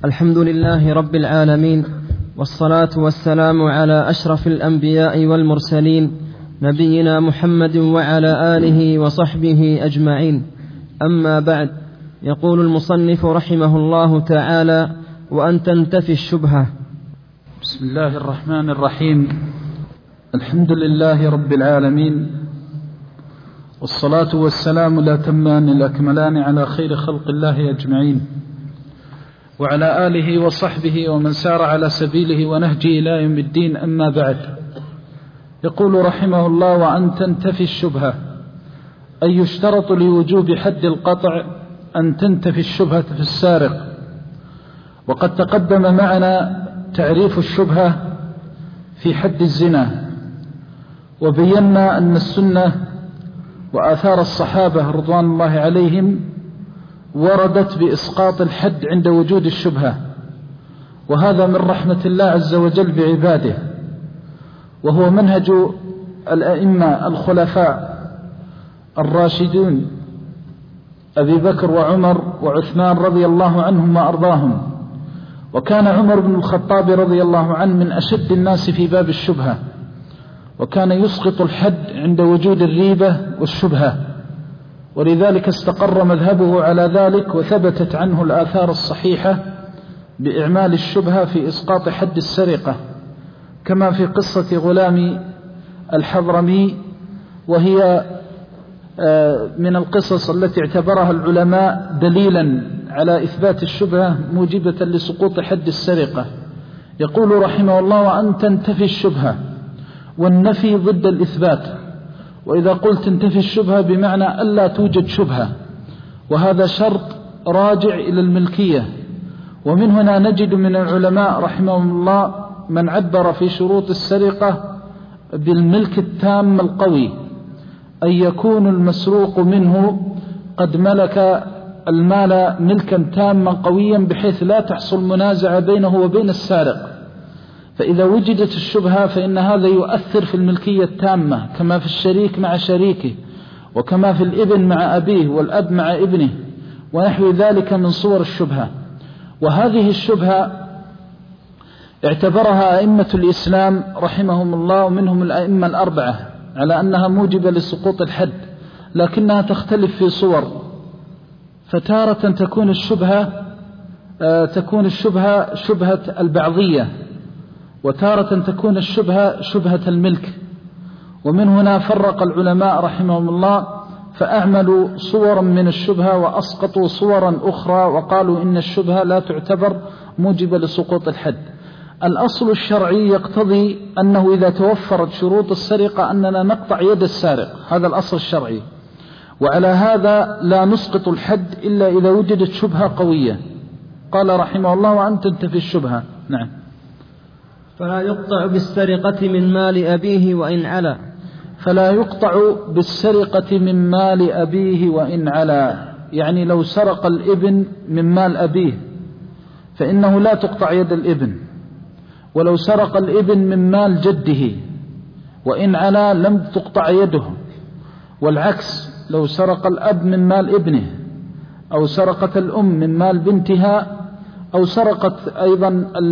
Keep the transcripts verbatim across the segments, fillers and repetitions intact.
الحمد لله رب العالمين، والصلاة والسلام على أشرف الأنبياء والمرسلين، نبينا محمد وعلى آله وصحبه أجمعين. أما بعد، يقول المصنف رحمه الله تعالى: وأن تنتفي الشبهة. بسم الله الرحمن الرحيم. الحمد لله رب العالمين، والصلاة والسلام الأتمان الأكملان على خير خلق الله أجمعين، وعلى آله وصحبه ومن سار على سبيله ونهجه إلى يوم الدين. أما بعد، يقول رحمه الله: وأن تنتفي الشبهة، أي يشترط لوجوب حد القطع أن تنتفي الشبهة في السارق. وقد تقدم معنا تعريف الشبهة في حد الزنا، وبينا أن السنة وآثار الصحابة رضوان الله عليهم وردت بإسقاط الحد عند وجود الشبهة، وهذا من رحمة الله عز وجل بعباده، وهو منهج الأئمة الخلفاء الراشدون أبي بكر وعمر وعثمان رضي الله عنهم وأرضاهم. وكان عمر بن الخطاب رضي الله عنه من أشد الناس في باب الشبهة، وكان يسقط الحد عند وجود الريبة والشبهة، ولذلك استقر مذهبه على ذلك، وثبتت عنه الآثار الصحيحة بإعمال الشبهة في إسقاط حد السرقة، كما في قصة غلام الحضرمي، وهي من القصص التي اعتبرها العلماء دليلا على إثبات الشبهة موجبة لسقوط حد السرقة. يقول رحمه الله: وأن تنتفي الشبهة، والنفي ضد الإثبات. وإذا قلت تنتفي الشبهة بمعنى ألا توجد شبهة، وهذا شرط راجع إلى الملكية. ومن هنا نجد من العلماء رحمهم الله من عبر في شروط السرقة بالملك التام القوي، أن يكون المسروق منه قد ملك المال ملكا تاما قويا بحيث لا تحصل منازعة بينه وبين السارق. فإذا وجدت الشبهة فإن هذا يؤثر في الملكية التامة، كما في الشريك مع شريكه، وكما في الابن مع أبيه، والأب مع ابنه، ونحو ذلك من صور الشبهة. وهذه الشبهة اعتبرها أئمة الإسلام رحمهم الله، ومنهم الأئمة الأربعة، على أنها موجبة لسقوط الحد، لكنها تختلف في صور. فتارة تكون الشبهة تكون الشبهة شبهة البعضية، وتارة تكون الشبهة شبهة الملك. ومن هنا فرق العلماء رحمهم الله، فأعملوا صورا من الشبهة وأسقطوا صورا أخرى، وقالوا إن الشبهة لا تعتبر موجبة لسقوط الحد. الأصل الشرعي يقتضي أنه إذا توفرت شروط السرقة أننا نقطع يد السارق، هذا الأصل الشرعي. وعلى هذا لا نسقط الحد إلا إذا وجدت شبهة قوية. قال رحمه الله: وأن تنتفي الشبهة. نعم. فلا يقطع بالسرقة من مال أبيه وإن علا. فلا يقطع بالسرقة من مال أبيه وإن علا، يعني لو سرق الابن من مال أبيه فإنه لا تقطع يد الابن، ولو سرق الابن من مال جده وإن علا لم تقطع يده. والعكس، لو سرق الأب من مال ابنه، أو سرقت الأم من مال بنتها، أو سرقت أيضا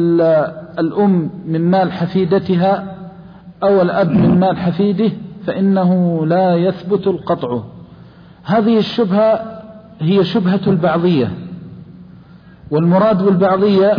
الأم من مال حفيدتها، أو الأب من مال حفيده، فإنه لا يثبت القطع. هذه الشبهة هي شبهة البعضية. والمراد بالبعضية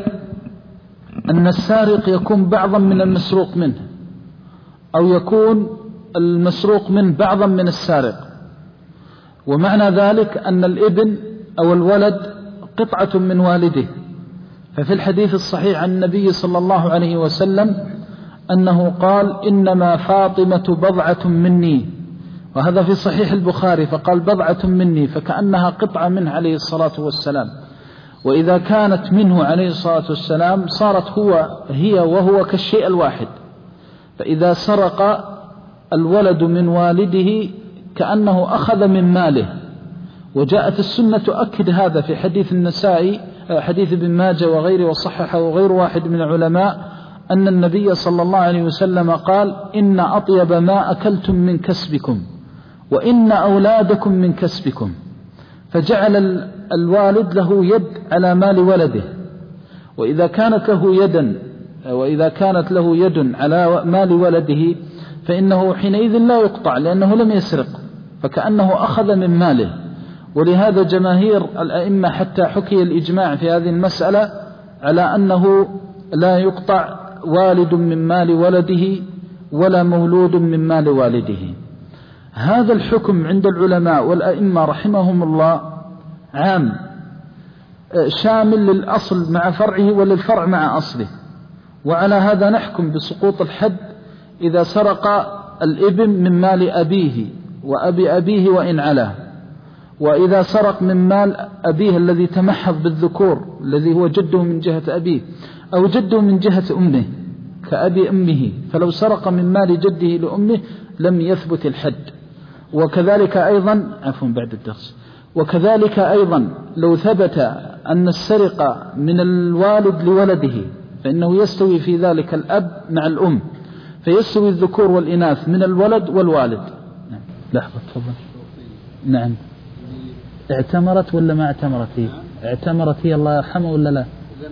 أن السارق يكون بعضا من المسروق منه، أو يكون المسروق منه بعضا من السارق. ومعنى ذلك أن الابن أو الولد قطعة من والده. ففي الحديث الصحيح عن النبي صلى الله عليه وسلم أنه قال: إنما فاطمة بضعة مني، وهذا في صحيح البخاري، فقال بضعة مني، فكأنها قطعة منه عليه الصلاة والسلام. وإذا كانت منه عليه الصلاة والسلام صارت هو هي وهو كالشيء الواحد. فإذا سرق الولد من والده كأنه أخذ من ماله. وجاءت السنة تؤكد هذا في حديث النسائي، حديث ابن ماجه وغيره، وصححه غير واحد من العلماء، أن النبي صلى الله عليه وسلم قال: إن أطيب ما أكلتم من كسبكم، وإن أولادكم من كسبكم. فجعل الوالد له يد على مال ولده، وإذا كانت له يدا وإذا كانت له يد على مال ولده فإنه حينئذ لا يقطع لأنه لم يسرق، فكأنه أخذ من ماله. ولهذا جماهير الأئمة حتى حكي الإجماع في هذه المسألة على أنه لا يقطع والد من مال ولده ولا مولود من مال والده. هذا الحكم عند العلماء والأئمة رحمهم الله عام شامل للأصل مع فرعه وللفرع مع أصله. وعلى هذا نحكم بسقوط الحد إذا سرق الابن من مال أبيه وأبي أبيه وإن علاه، وإذا سرق من مال أبيه الذي تمحض بالذكور الذي هو جده من جهة أبيه أو جده من جهة أمه كأبي أمه، فلو سرق من مال جده لأمه لم يثبت الحد. وكذلك أيضا عفوا بعد الدرس وكذلك أيضا لو ثبت أن السرقة من الوالد لولده فإنه يستوي في ذلك الأب مع الأم، فيستوي الذكور والإناث من الولد والوالد. نعم. لحظة تفضل. نعم. اعتمرت ولا ما اعتمرت هي؟ اعتمرت هي الله يرحمه ولا لا؟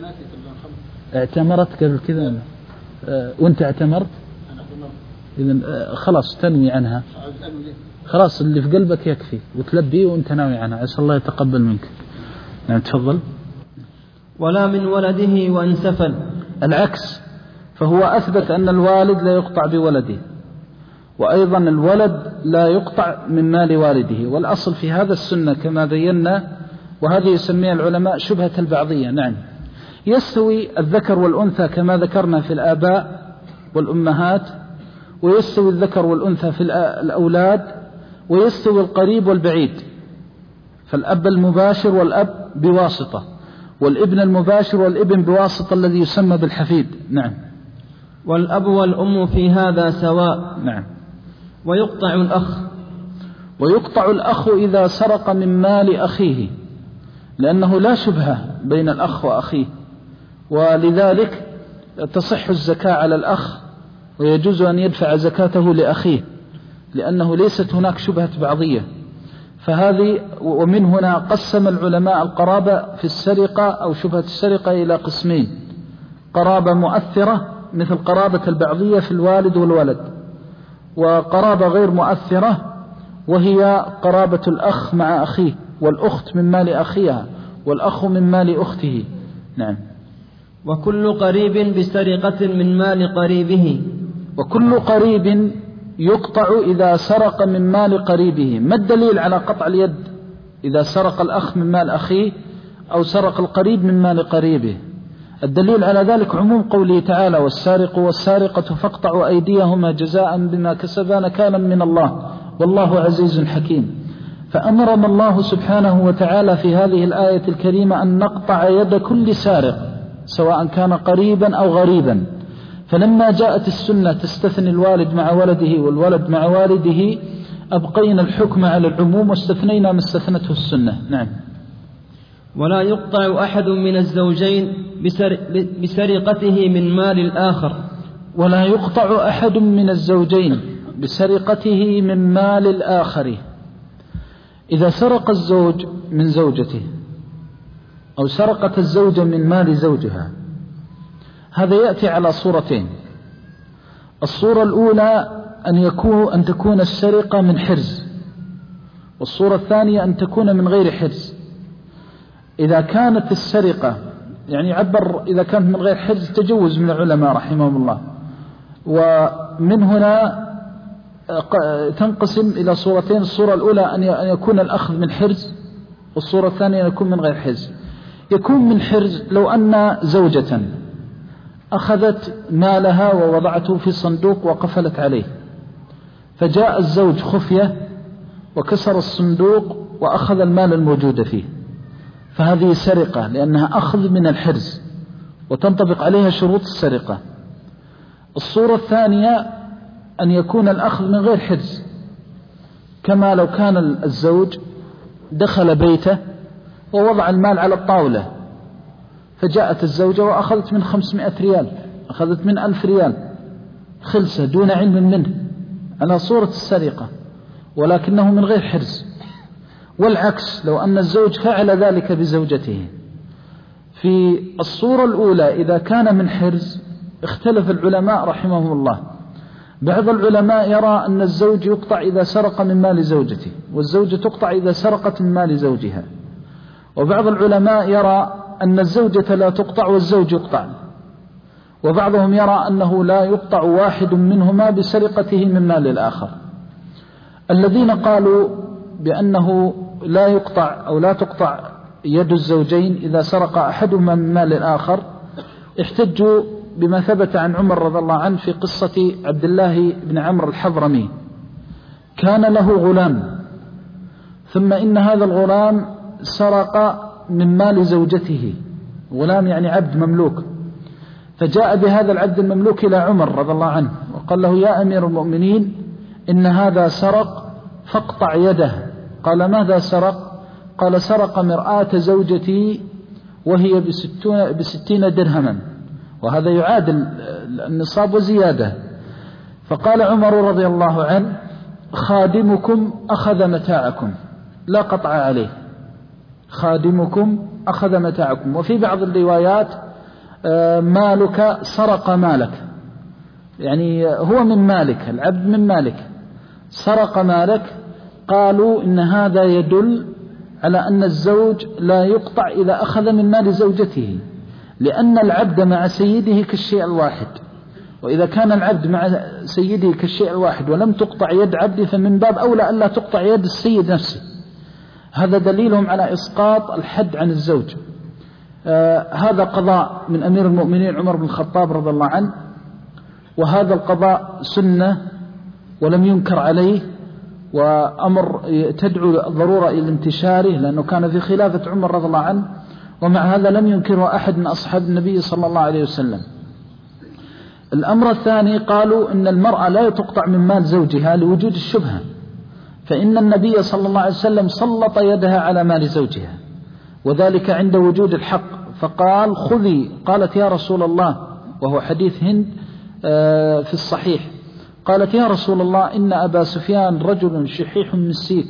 اعتمرت قبل كذا اه وانت اعتمرت؟ إذن اه خلاص تنوي عنها، خلاص اللي في قلبك يكفي وتلبيه وانت ناوي عنها، عسى الله يتقبل منك. نعم تفضل. ولا من ولده وإن سفل. العكس، فهو أثبت أن الوالد لا يقطع بولده، وأيضا الولد لا يقطع من مال والده. والأصل في هذا السنة كما بينا، وهذه يسميها العلماء شبهة البعضية. نعم، يستوي الذكر والأنثى كما ذكرنا في الآباء والأمهات، ويستوي الذكر والأنثى في الأولاد، ويستوي القريب والبعيد، فالأب المباشر والأب بواسطة، والابن المباشر والابن بواسطة الذي يسمى بالحفيد. نعم. والأب والأم في هذا سواء. نعم. ويقطع الأخ. ويقطع الأخ إذا سرق من مال أخيه، لأنه لا شبهة بين الأخ وأخيه، ولذلك تصح الزكاة على الأخ ويجوز أن يدفع زكاته لأخيه، لأنه ليست هناك شبهة بعضية. فهذه ومن هنا قسم العلماء القرابة في السرقة أو شبهة السرقة إلى قسمين: قرابة مؤثرة مثل قرابة البعضية في الوالد والولد، وقرابة غير مؤثرة وهي قرابة الأخ مع أخيه، والأخت من مال أخيها، والأخ من مال أخته. نعم. وكل قريب بسرقة من مال قريبه. وكل قريب يقطع إذا سرق من مال قريبه. ما الدليل على قطع اليد إذا سرق الأخ من مال أخيه أو سرق القريب من مال قريبه؟ الدليل على ذلك عموم قوله تعالى: والسارق والسارقة فاقطعوا أيديهما جزاء بما كسبا نكالا من الله والله عزيز حكيم. فأمرنا الله سبحانه وتعالى في هذه الآية الكريمة أن نقطع يد كل سارق سواء كان قريبا أو غريبا. فلما جاءت السنة تستثني الوالد مع ولده والولد مع والده، أبقينا الحكم على العموم واستثنينا ما استثنته السنة. نعم. ولا يقطع أحد من الزوجين بسرقته من مال الآخر. ولا يقطع أحد من الزوجين بسرقته من مال الآخر. إذا سرق الزوج من زوجته أو سرقت الزوجة من مال زوجها، هذا يأتي على صورتين. الصورة الأولى أن يكون أن تكون السرقة من حرز، والصورة الثانية أن تكون من غير حرز. إذا كانت السرقة يعني عبر إذا كانت من غير حرز تجوز من العلماء رحمهم الله، ومن هنا تنقسم إلى صورتين: الصورة الأولى أن يكون الأخذ من حرز، والصورة الثانية أن يكون من غير حرز. يكون من حرز لو أن زوجة أخذت مالها ووضعته في صندوق وقفلت عليه، فجاء الزوج خفية وكسر الصندوق وأخذ المال الموجود فيه، فهذه سرقة لأنها أخذ من الحرز وتنطبق عليها شروط السرقة. الصورة الثانية أن يكون الأخذ من غير حرز، كما لو كان الزوج دخل بيته ووضع المال على الطاولة، فجاءت الزوجة وأخذت من خمسمائة ريال، أخذت من ألف ريال خلسة دون علم منه، على صورة السرقة ولكنه من غير حرز. والعكس لو أن الزوج فعل ذلك بزوجته، في الصورة الأولى إذا كان من حرز اختلف العلماء رحمهم الله. بعض العلماء يرى أن الزوج يقطع إذا سرق من مال زوجته، والزوجة تقطع إذا سرقت من مال زوجها. وبعض العلماء يرى أن الزوجة لا تقطع والزوج يقطع. وبعضهم يرى أنه لا يقطع واحد منهما بسرقته من مال الآخر. الذين قالوا بأنه لا يقطع أو لا تقطع يد الزوجين إذا سرق أحدهما من مال الآخر احتجوا بما ثبت عن عمر رضي الله عنه في قصة عبد الله بن عمرو الحضرمي. كان له غلام، ثم إن هذا الغلام سرق من مال زوجته، غلام يعني عبد مملوك، فجاء بهذا العبد المملوك إلى عمر رضي الله عنه وقال له: يا أمير المؤمنين، إن هذا سرق فاقطع يده. قال: ماذا سرق؟ قال: سرق مرآة زوجتي وهي بستون بستين درهما، وهذا يعادل النصاب وزيادة. فقال عمر رضي الله عنه: خادمكم أخذ متاعكم لا قطع عليه، خادمكم أخذ متاعكم. وفي بعض الروايات مالك سرق مالك، يعني هو من مالك، العبد من مالك سرق مالك. قالوا إن هذا يدل على أن الزوج لا يقطع إذا أخذ من مال زوجته، لأن العبد مع سيده كالشيء الواحد، وإذا كان العبد مع سيده كالشيء الواحد ولم تقطع يد عبده فمن باب أولى ألا تقطع يد السيد نفسه. هذا دليلهم على إسقاط الحد عن الزوج. آه هذا قضاء من أمير المؤمنين عمر بن الخطاب رضي الله عنه، وهذا القضاء سنة ولم ينكر عليه، وأمر تدعو ضرورة إلى انتشاره لأنه كان في خلافة عمر رضي الله عنه، ومع هذا لم ينكره أحد من أصحاب النبي صلى الله عليه وسلم. الأمر الثاني قالوا إن المرأة لا تقطع من مال زوجها لوجود الشبهة، فإن النبي صلى الله عليه وسلم سلط يدها على مال زوجها، وذلك عند وجود الحق، فقال: خذي. قالت: يا رسول الله، وهو حديث هند في الصحيح، قالت: يا رسول الله، إن أبا سفيان رجل شحيح مسيك،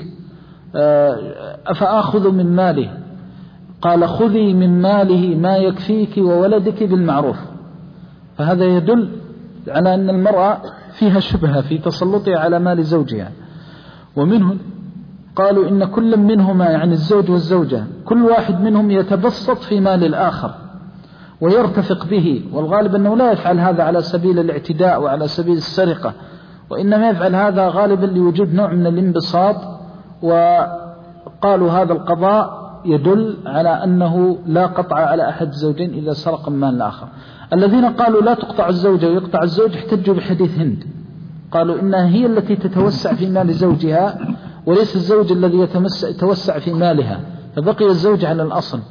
أفأخذ من ماله؟ قال: خذي من ماله ما يكفيك وولدك بالمعروف. فهذا يدل على أن المرأة فيها شبهة في تسلطها على مال زوجها. ومنهم قالوا إن كل منهما، يعني الزوج والزوجة، كل واحد منهم يتبسط في مال الآخر ويرتفق به، والغالب أنه لا يفعل هذا على سبيل الاعتداء وعلى سبيل السرقة، وإنما يفعل هذا غالبا لوجود نوع من الانبساط. وقالوا هذا القضاء يدل على أنه لا قطع على أحد الزوجين إذا سرق من مال الآخر. الذين قالوا لا تقطع الزوجة ويقطع الزوج احتجوا بحديث هند، قالوا إنها هي التي تتوسع في مال زوجها وليس الزوج الذي يتوسع في مالها، فبقي الزوج على الأصل.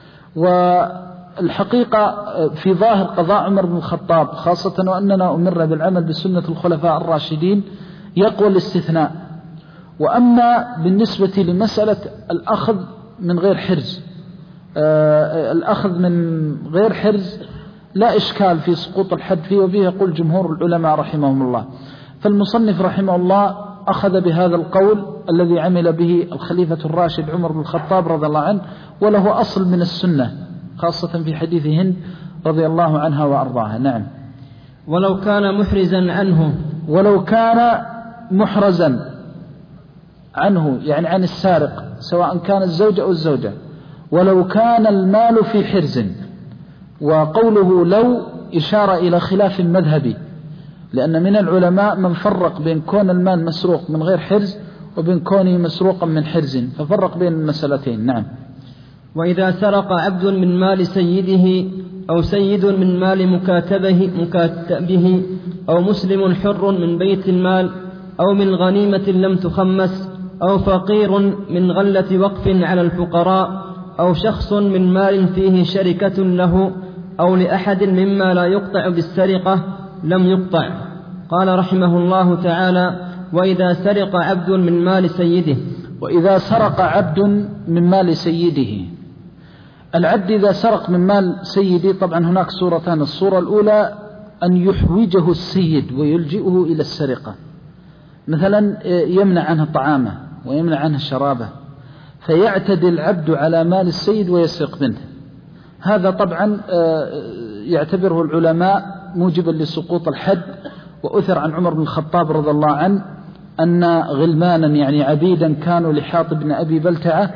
والحقيقة في ظاهر قضاء عمر بن الخطاب، خاصة وأننا أمرنا بالعمل بسنة الخلفاء الراشدين، يقوى الاستثناء. وأما بالنسبة لمسألة الأخذ من غير حرز، آه الأخذ من غير حرز لا إشكال في سقوط الحد فيه، وبه يقول جمهور العلماء رحمهم الله. فالمصنف رحمه الله أخذ بهذا القول الذي عمل به الخليفة الراشد عمر بن الخطاب رضي الله عنه، وله أصل من السنة، خاصة في حديث هند رضي الله عنها وأرضاها. نعم. ولو كان محرزا عنه، ولو كان محرزا عنه يعني عن السارق، سواء كان الزوج أو الزوجة، ولو كان المال في حرز. وقوله لو إشارة إلى خلاف مذهبي، لأن من العلماء من فرق بين كون المال مسروق من غير حرز وبين كونه مسروقا من حرز، ففرق بين المسألتين. نعم. وإذا سرق عبد من مال سيده أو سيد من مال مكاتبه, مكاتبه أو مسلم حر من بيت المال أو من غنيمة لم تخمس أو فقير من غلة وقف على الفقراء أو شخص من مال فيه شركة له أو لأحد مما لا يقطع بالسرقة لم يقطع. قال رحمه الله تعالى: وإذا سرق عبد من مال سيده. وإذا سرق عبد من مال سيده، العبد إذا سرق من مال سيده، طبعا هناك صورتان. الصورة الأولى أن يحوجه السيد ويلجئه إلى السرقة، مثلا يمنع عنه طعامه ويمنع عنه شرابه، فيعتدي العبد على مال السيد ويسرق منه. هذا طبعا يعتبره العلماء موجبا لسقوط الحد. وأثر عن عمر بن الخطاب رضي الله عنه أن غلمانا يعني عبيدا كانوا لحاطب بن أبي بلتعة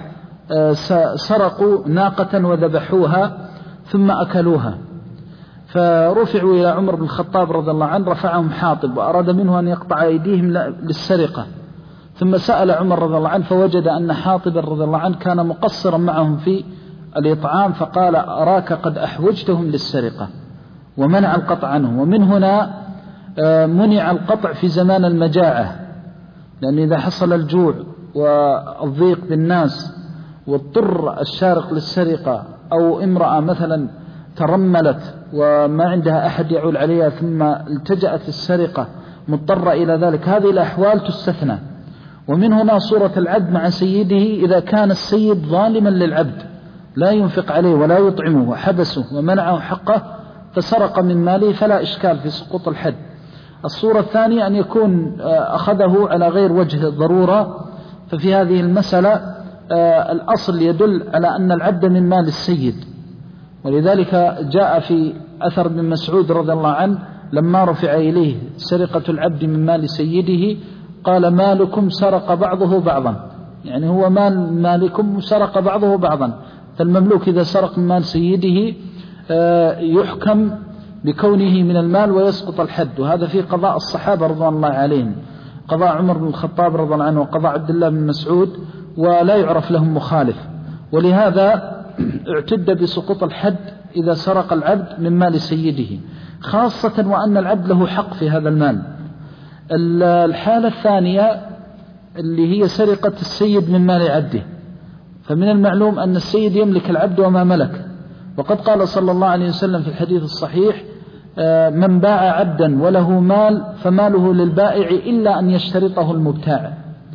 سرقوا ناقة وذبحوها ثم أكلوها، فرفعوا إلى عمر بن الخطاب رضي الله عنه، رفعهم حاطب وأراد منه أن يقطع أيديهم للسرقة، ثم سأل عمر رضي الله عنه فوجد أن حاطب رضي الله عنه كان مقصرا معهم في الإطعام، فقال أراك قد أحوجتهم للسرقة، ومنع القطع عنه. ومن هنا منع القطع في زمان المجاعة، لأن إذا حصل الجوع والضيق بالناس واضطر السارق للسرقة، أو امرأة مثلا ترملت وما عندها أحد يعول عليها ثم التجأت السرقة مضطرة إلى ذلك، هذه الأحوال تستثنى. ومن هنا صورة العبد مع سيده، إذا كان السيد ظالما للعبد لا ينفق عليه ولا يطعمه وحبسه ومنعه حقه فسرق من ماله فلا إشكال في سقوط الحد. الصورة الثانية أن يكون أخذه على غير وجه الضرورة، ففي هذه المسألة الأصل يدل على أن العبد من مال السيد، ولذلك جاء في أثر بن مسعود رضي الله عنه لما رفع إليه سرقة العبد من مال سيده قال مالكم سرق بعضه بعضا، يعني هو مال مالكم سرق بعضه بعضا. فالمملوك إذا سرق من مال سيده يحكم بكونه من المال ويسقط الحد، وهذا في قضاء الصحابة رضوان الله عليهم، قضاء عمر بن الخطاب رضي الله عنه وقضاء عبد الله بن مسعود، ولا يعرف لهم مخالف. ولهذا اعتد بسقوط الحد إذا سرق العبد من مال سيده، خاصة وأن العبد له حق في هذا المال. الحالة الثانية اللي هي سرقة السيد من مال عبده، فمن المعلوم أن السيد يملك العبد وما ملك، وقد قال صلى الله عليه وسلم في الحديث الصحيح من باع عبدا وله مال فماله للبائع إلا أن يشترطه المبتاع.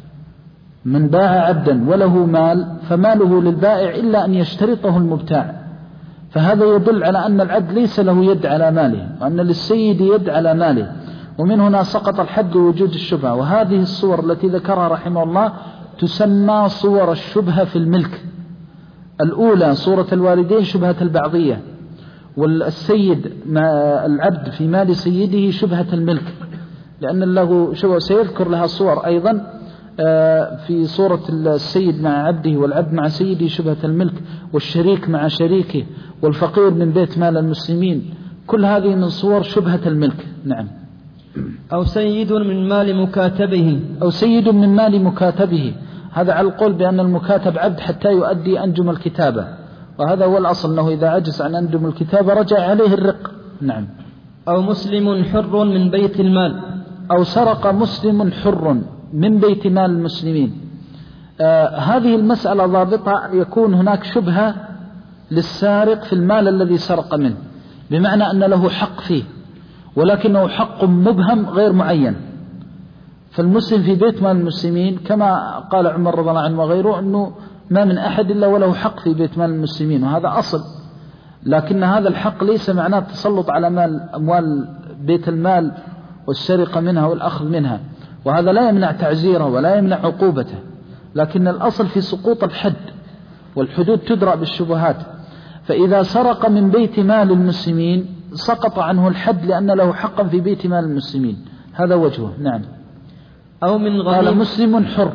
من باع عبدا وله مال فماله للبائع إلا أن يشترطه المبتاع، فهذا يدل على أن العبد ليس له يد على ماله، وأن للسيد يد على ماله. ومن هنا سقط الحد وجود الشبهة. وهذه الصور التي ذكرها رحمه الله تسمى صور الشبهة في الملك. الأولى صورة الوالدين شبهة البعضية، والسيد مع العبد في مال سيده شبهة الملك، لأن له شبهة سيذكر لها صور أيضا في صورة السيد مع عبده والعبد مع سيده شبهة الملك، والشريك مع شريكه، والفقير من بيت مال المسلمين، كل هذه من صور شبهة الملك. نعم. أو سيد من مال مكاتبه، أو سيد من مال مكاتبه، هذا على القول بأن المكاتب عبد حتى يؤدي أنجم الكتابة، وهذا هو الأصل أنه إذا عجز عن أنجم الكتابة رجع عليه الرق. نعم. أو مسلم حر من بيت المال، أو سرق مسلم حر من بيت مال المسلمين. آه هذه المسألة ضابطة يكون هناك شبهة للسارق في المال الذي سرق منه، بمعنى أن له حق فيه ولكنه حق مبهم غير معين. فالمسلم في بيت مال المسلمين كما قال عمر رضي الله عنه وغيره أنه ما من أحد إلا وله حق في بيت مال المسلمين، وهذا أصل، لكن هذا الحق ليس معناه التسلط على مال أموال بيت المال والسرقة منها والأخذ منها، وهذا لا يمنع تعزيره ولا يمنع عقوبته، لكن الأصل في سقوط الحد، والحدود تدرأ بالشبهات. فإذا سرق من بيت مال المسلمين سقط عنه الحد لأن له حقا في بيت مال المسلمين، هذا وجهه. نعم. أو من غير قال مسلم حر،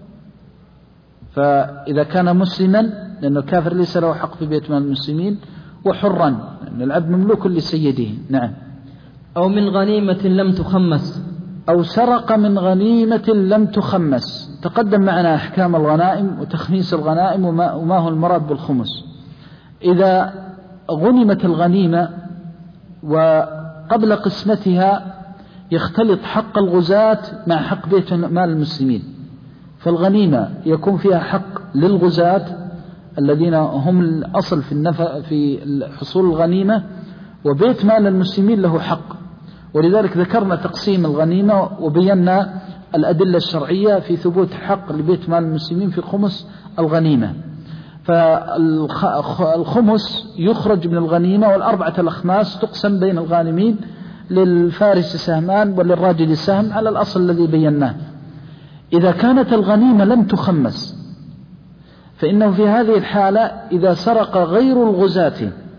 فإذا كان مسلما لأن الكافر ليس له حق في بيت مال المسلمين، وحرا لأن العبد مملوك لسيده. نعم. أو من غنيمة لم تخمس، أو سرق من غنيمة لم تخمس. تقدم معنا أحكام الغنائم وتخميس الغنائم وما, وما هو المراد بالخمس. إذا غنمت الغنيمة وقبل قسمتها يختلط حق الغزاة مع حق بيت مال المسلمين، فالغنيمة يكون فيها حق للغزاة الذين هم الأصل في النفع في حصول الغنيمة، وبيت مال المسلمين له حق. ولذلك ذكرنا تقسيم الغنيمة وبينا الأدلة الشرعية في ثبوت حق لبيت مال المسلمين في خمس الغنيمة. فالخمس يخرج من الغنيمة، والأربعة الأخماس تقسم بين الغانمين، للفارس سهمان وللراجل سهم على الأصل الذي بيناه. إذا كانت الغنيمة لم تخمس فإنه في هذه الحالة إذا سرق غير الغزاة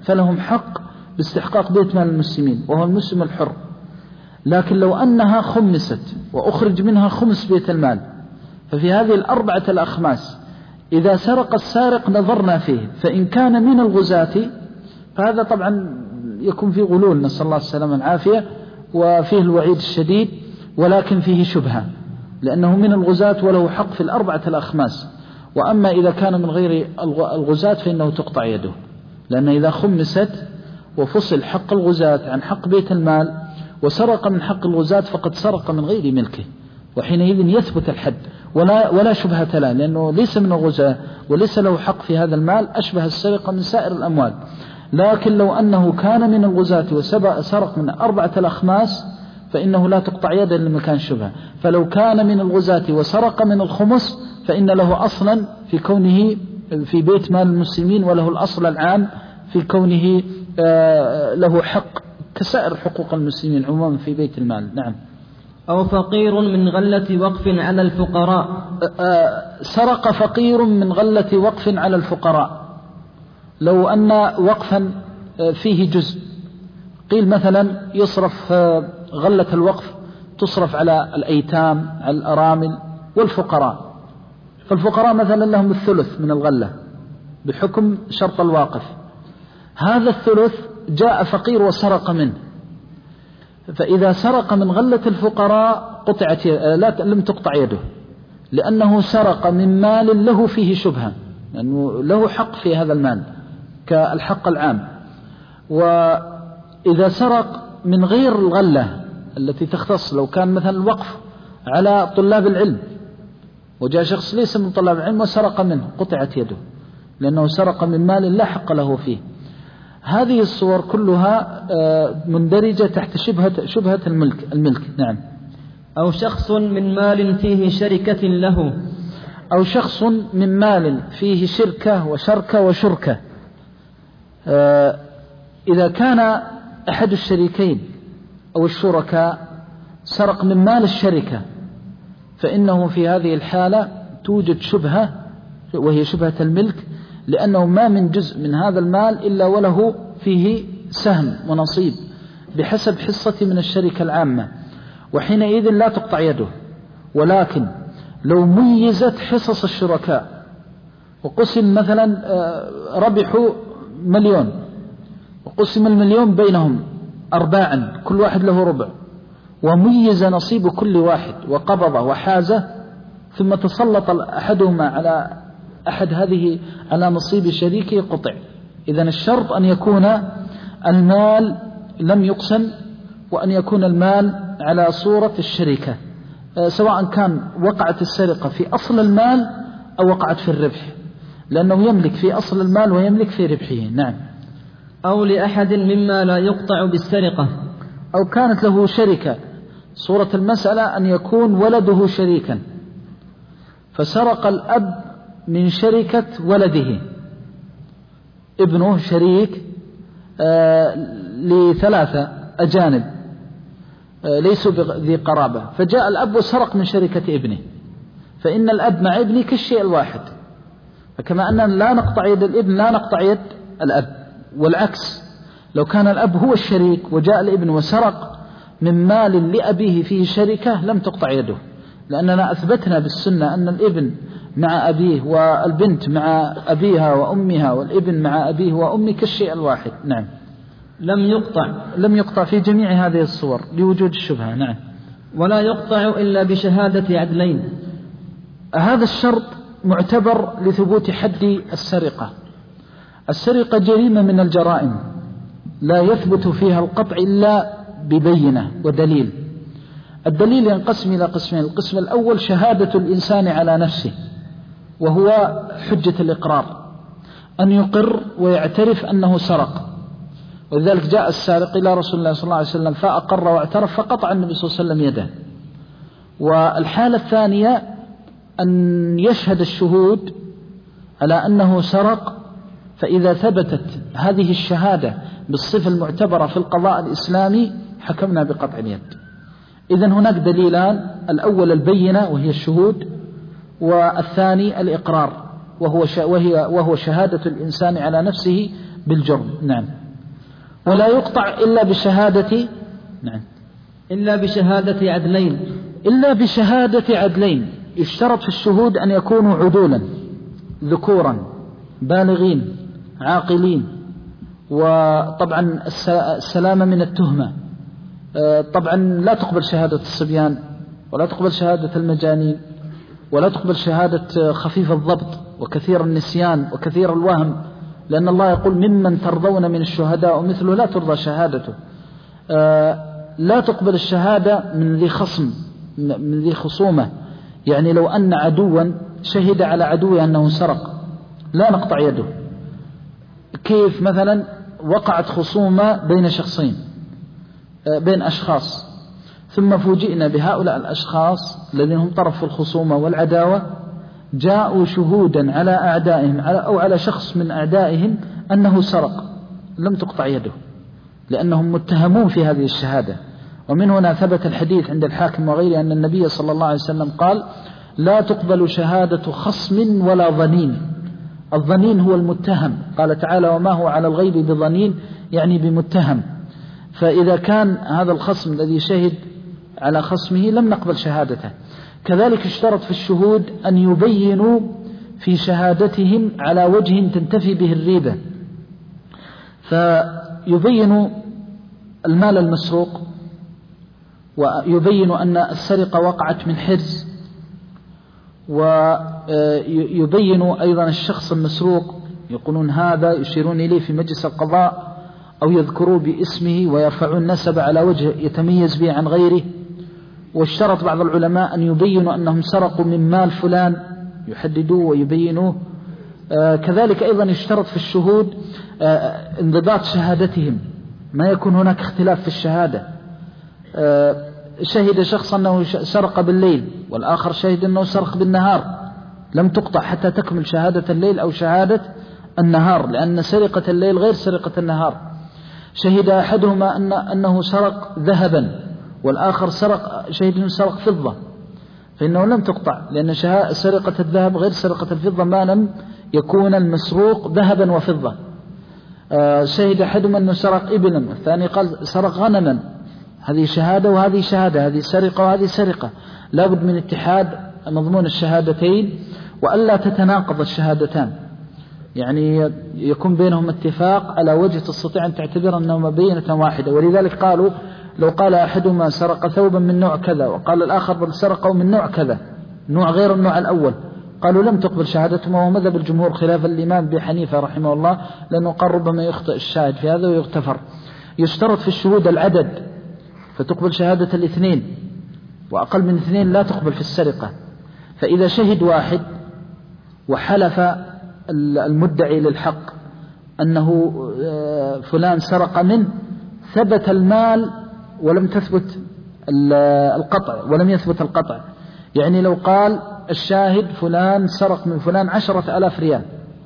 فلهم حق باستحقاق بيت مال المسلمين وهو المسلم الحر. لكن لو أنها خمست وأخرج منها خمس بيت المال، ففي هذه الأربعة الأخماس إذا سرق السارق نظرنا فيه، فإن كان من الغزاة فهذا طبعا يكون فيه غلول، نسأل الله السلامة والعافية، وفيه الوعيد الشديد، ولكن فيه شبهة لأنه من الغزاة وله حق في الأربعة الأخماس. وأما إذا كان من غير الغزاة فإنه تقطع يده، لأن إذا خمست وفصل حق الغزاة عن حق بيت المال وسرق من حق الغزاة فقد سرق من غير ملكه، وحينئذ يثبت الحد ولا ولا شبهة له، لأنه ليس من الغزاة وليس له حق في هذا المال، أشبه السرقة من سائر الأموال. لكن لو أنه كان من الغزاة وسرق من أربعة الأخماس فإنه لا تقطع يده لمكان شبهة. فلو كان من الغزاة وسرق من الخمس فإن له أصلا في كونه في بيت مال المسلمين، وله الأصل العام في كونه له حق كسائر حقوق المسلمين عموما في بيت المال. نعم. أو فقير من غلة وقف على الفقراء. سرق فقير من غلة وقف على الفقراء، لو أن وقفا فيه جزء، قيل مثلا يصرف غلة الوقف تصرف على الأيتام على الأرامل والفقراء، فالفقراء مثلا لهم الثلث من الغلة بحكم شرط الواقف، هذا الثلث جاء فقير وسرق منه، فإذا سرق من غلة الفقراء قطعت لا لم تقطع يده، لأنه سرق من مال له فيه شبهة، لأنه له حق في هذا المال كالحق العام. وإذا سرق من غير الغلة التي تختص، لو كان مثلا الوقف على طلاب العلم وجاء شخص ليس من طلاب العلم وسرق منه قطعت يده، لأنه سرق من مال لا حق له فيه. هذه الصور كلها مندرجة تحت شبهة شبهة الملك الملك. نعم. أو شخص من مال فيه شركة له، أو شخص من مال فيه شركة وشركة وشركة. إذا كان أحد الشريكين أو الشركاء سرق من مال الشركة فإنه في هذه الحالة توجد شبهة وهي شبهة الملك، لأنه ما من جزء من هذا المال إلا وله فيه سهم ونصيب بحسب حصة من الشركة العامة، وحينئذ لا تقطع يده. ولكن لو ميزت حصص الشركاء وقسم مثلا ربحوا مليون وقسم المليون بينهم أرباعا كل واحد له ربع، وميز نصيب كل واحد وقبضه وحازه، ثم تسلط أحدهما على أحد هذه على نصيب شريكه قطع. إذن الشرط أن يكون المال لم يقسم، وأن يكون المال على صورة الشركة، سواء كان وقعت السرقة في أصل المال أو وقعت في الربح، لأنه يملك في أصل المال ويملك في ربحه. نعم. أو لأحد مما لا يقطع بالسرقة، أو كانت له شركة، صورة المسألة أن يكون ولده شريكا، فسرق الأب من شركة ولده، ابنه شريك آه لثلاثة أجانب آه ليسوا ذي قرابة، فجاء الأب وسرق من شركة ابنه، فإن الأب مع ابنه كالشيء الواحد، فكما أننا لا نقطع يد الابن لا نقطع يد الأب. والعكس، لو كان الأب هو الشريك وجاء الابن وسرق من مال لأبيه فيه شركة لم تقطع يده، لأننا أثبتنا بالسنة أن الابن مع أبيه والبنت مع أبيها وأمها والابن مع أبيه وأمه كالشيء الواحد. نعم. لم يقطع لم يقطع في جميع هذه الصور لوجود الشبهة. نعم. ولا يقطع إلا بشهادة عدلين. هذا الشرط معتبر لثبوت حد السرقة. السرقة جريمة من الجرائم لا يثبت فيها القطع إلا ببينة ودليل. الدليل ينقسم إلى قسمين: القسم الأول شهادة الإنسان على نفسه، وهو حجة الإقرار، أن يقر ويعترف أنه سرق، ولذلك جاء السارق إلى رسول الله صلى الله عليه وسلم فأقر واعترف فقطع النبي صلى الله عليه وسلم يده. والحالة الثانية أن يشهد الشهود على أنه سرق، فإذا ثبتت هذه الشهادة بالصفة المعتبرة في القضاء الإسلامي حكمنا بقطع اليد. إذن هناك دليلان: الأول البينة وهي الشهود، والثاني الإقرار وهو وهي وهو شهادة الإنسان على نفسه بالجرم. نعم. ولا يقطع إلا بشهادة نعم إلا بشهادة عدلين إلا بشهادة عدلين. يشترط في الشهود أن يكونوا عدولا ذكورا بالغين عاقلين، وطبعا السلامة من التهمة. طبعا لا تقبل شهادة الصبيان، ولا تقبل شهادة المجانين، ولا تقبل شهادة خفيف الضبط وكثير النسيان وكثير الوهم، لأن الله يقول ممن ترضون من الشهداء ومثله لا ترضى شهادته. لا تقبل الشهادة من ذي خصم من ذي خصومة، يعني لو أن عدوا شهد على عدوه أنه سرق لا نقطع يده. كيف مثلا وقعت خصومة بين شخصين بين أشخاص، ثم فوجئنا بهؤلاء الأشخاص الذين هم طرف في الخصومة والعداوة جاءوا شهودا على أعدائهم أو على شخص من أعدائهم أنه سرق، لم تقطع يده لأنهم متهمون في هذه الشهادة. ومن هنا ثبت الحديث عند الحاكم وغيره أن النبي صلى الله عليه وسلم قال لا تقبل شهادة خصم ولا ظنين. الظنين هو المتهم، قال تعالى وما هو على الغيب بظنين، يعني بمتهم. فإذا كان هذا الخصم الذي شهد على خصمه لم نقبل شهادته. كذلك اشترط في الشهود أن يبينوا في شهادتهم على وجه تنتفي به الريبة، فيبينوا المال المسروق، ويبين أن السرقة وقعت من حرز، ويبين أيضا الشخص المسروق، يقولون هذا يشيرون إليه في مجلس القضاء أو يذكروا باسمه ويرفعون نسب على وجه يتميز به عن غيره. واشترط بعض العلماء أن يبينوا أنهم سرقوا من مال فلان، يحددوه ويبينوه. آه كذلك أيضا يشترط في الشهود آه انضباط شهادتهم، ما يكون هناك اختلاف في الشهادة. آه شهد شخص أنه سرق بالليل والآخر شهد أنه سرق بالنهار، لم تقطع حتى تكمل شهادة الليل أو شهادة النهار، لأن سرقة الليل غير سرقة النهار. شهد أحدهما أن أنه سرق ذهبا والآخر سرق شهد أنه سرق فضة، فإنه لم تقطع، لأن سرقة الذهب غير سرقة الفضة ما لم يكون المسروق ذهبا وفضة. شهد أحدهما أنه سرق إبلا والثاني قال سرق غنما، هذه شهادة وهذه شهادة، هذه سرقة وهذه سرقة. لا بد من اتحاد مضمون الشهادتين وألا تتناقض الشهادتان، يعني يكون بينهم اتفاق على وجه تستطيع أن تعتبر أنهما بينة واحدة. ولذلك قالوا لو قال أحدهما سرق ثوبا من نوع كذا وقال الآخر بل سرقه من نوع كذا، نوع غير النوع الأول، قالوا لم تقبل شهادتهما، وهو مذهب الجمهور خلاف الإمام أبي حنيفة رحمه الله، لأنه قال ربما يخطئ الشاهد في هذا ويغتفر. يشترط في الشهود العدد، فتقبل شهادة الاثنين، وأقل من اثنين لا تقبل في السرقة. فإذا شهد واحد وحلف المدعي للحق أنه فلان سرق منه، ثبت المال ولم تثبت القطع ولم يثبت القطع. يعني لو قال الشاهد فلان سرق من فلان عشرة ألاف ريال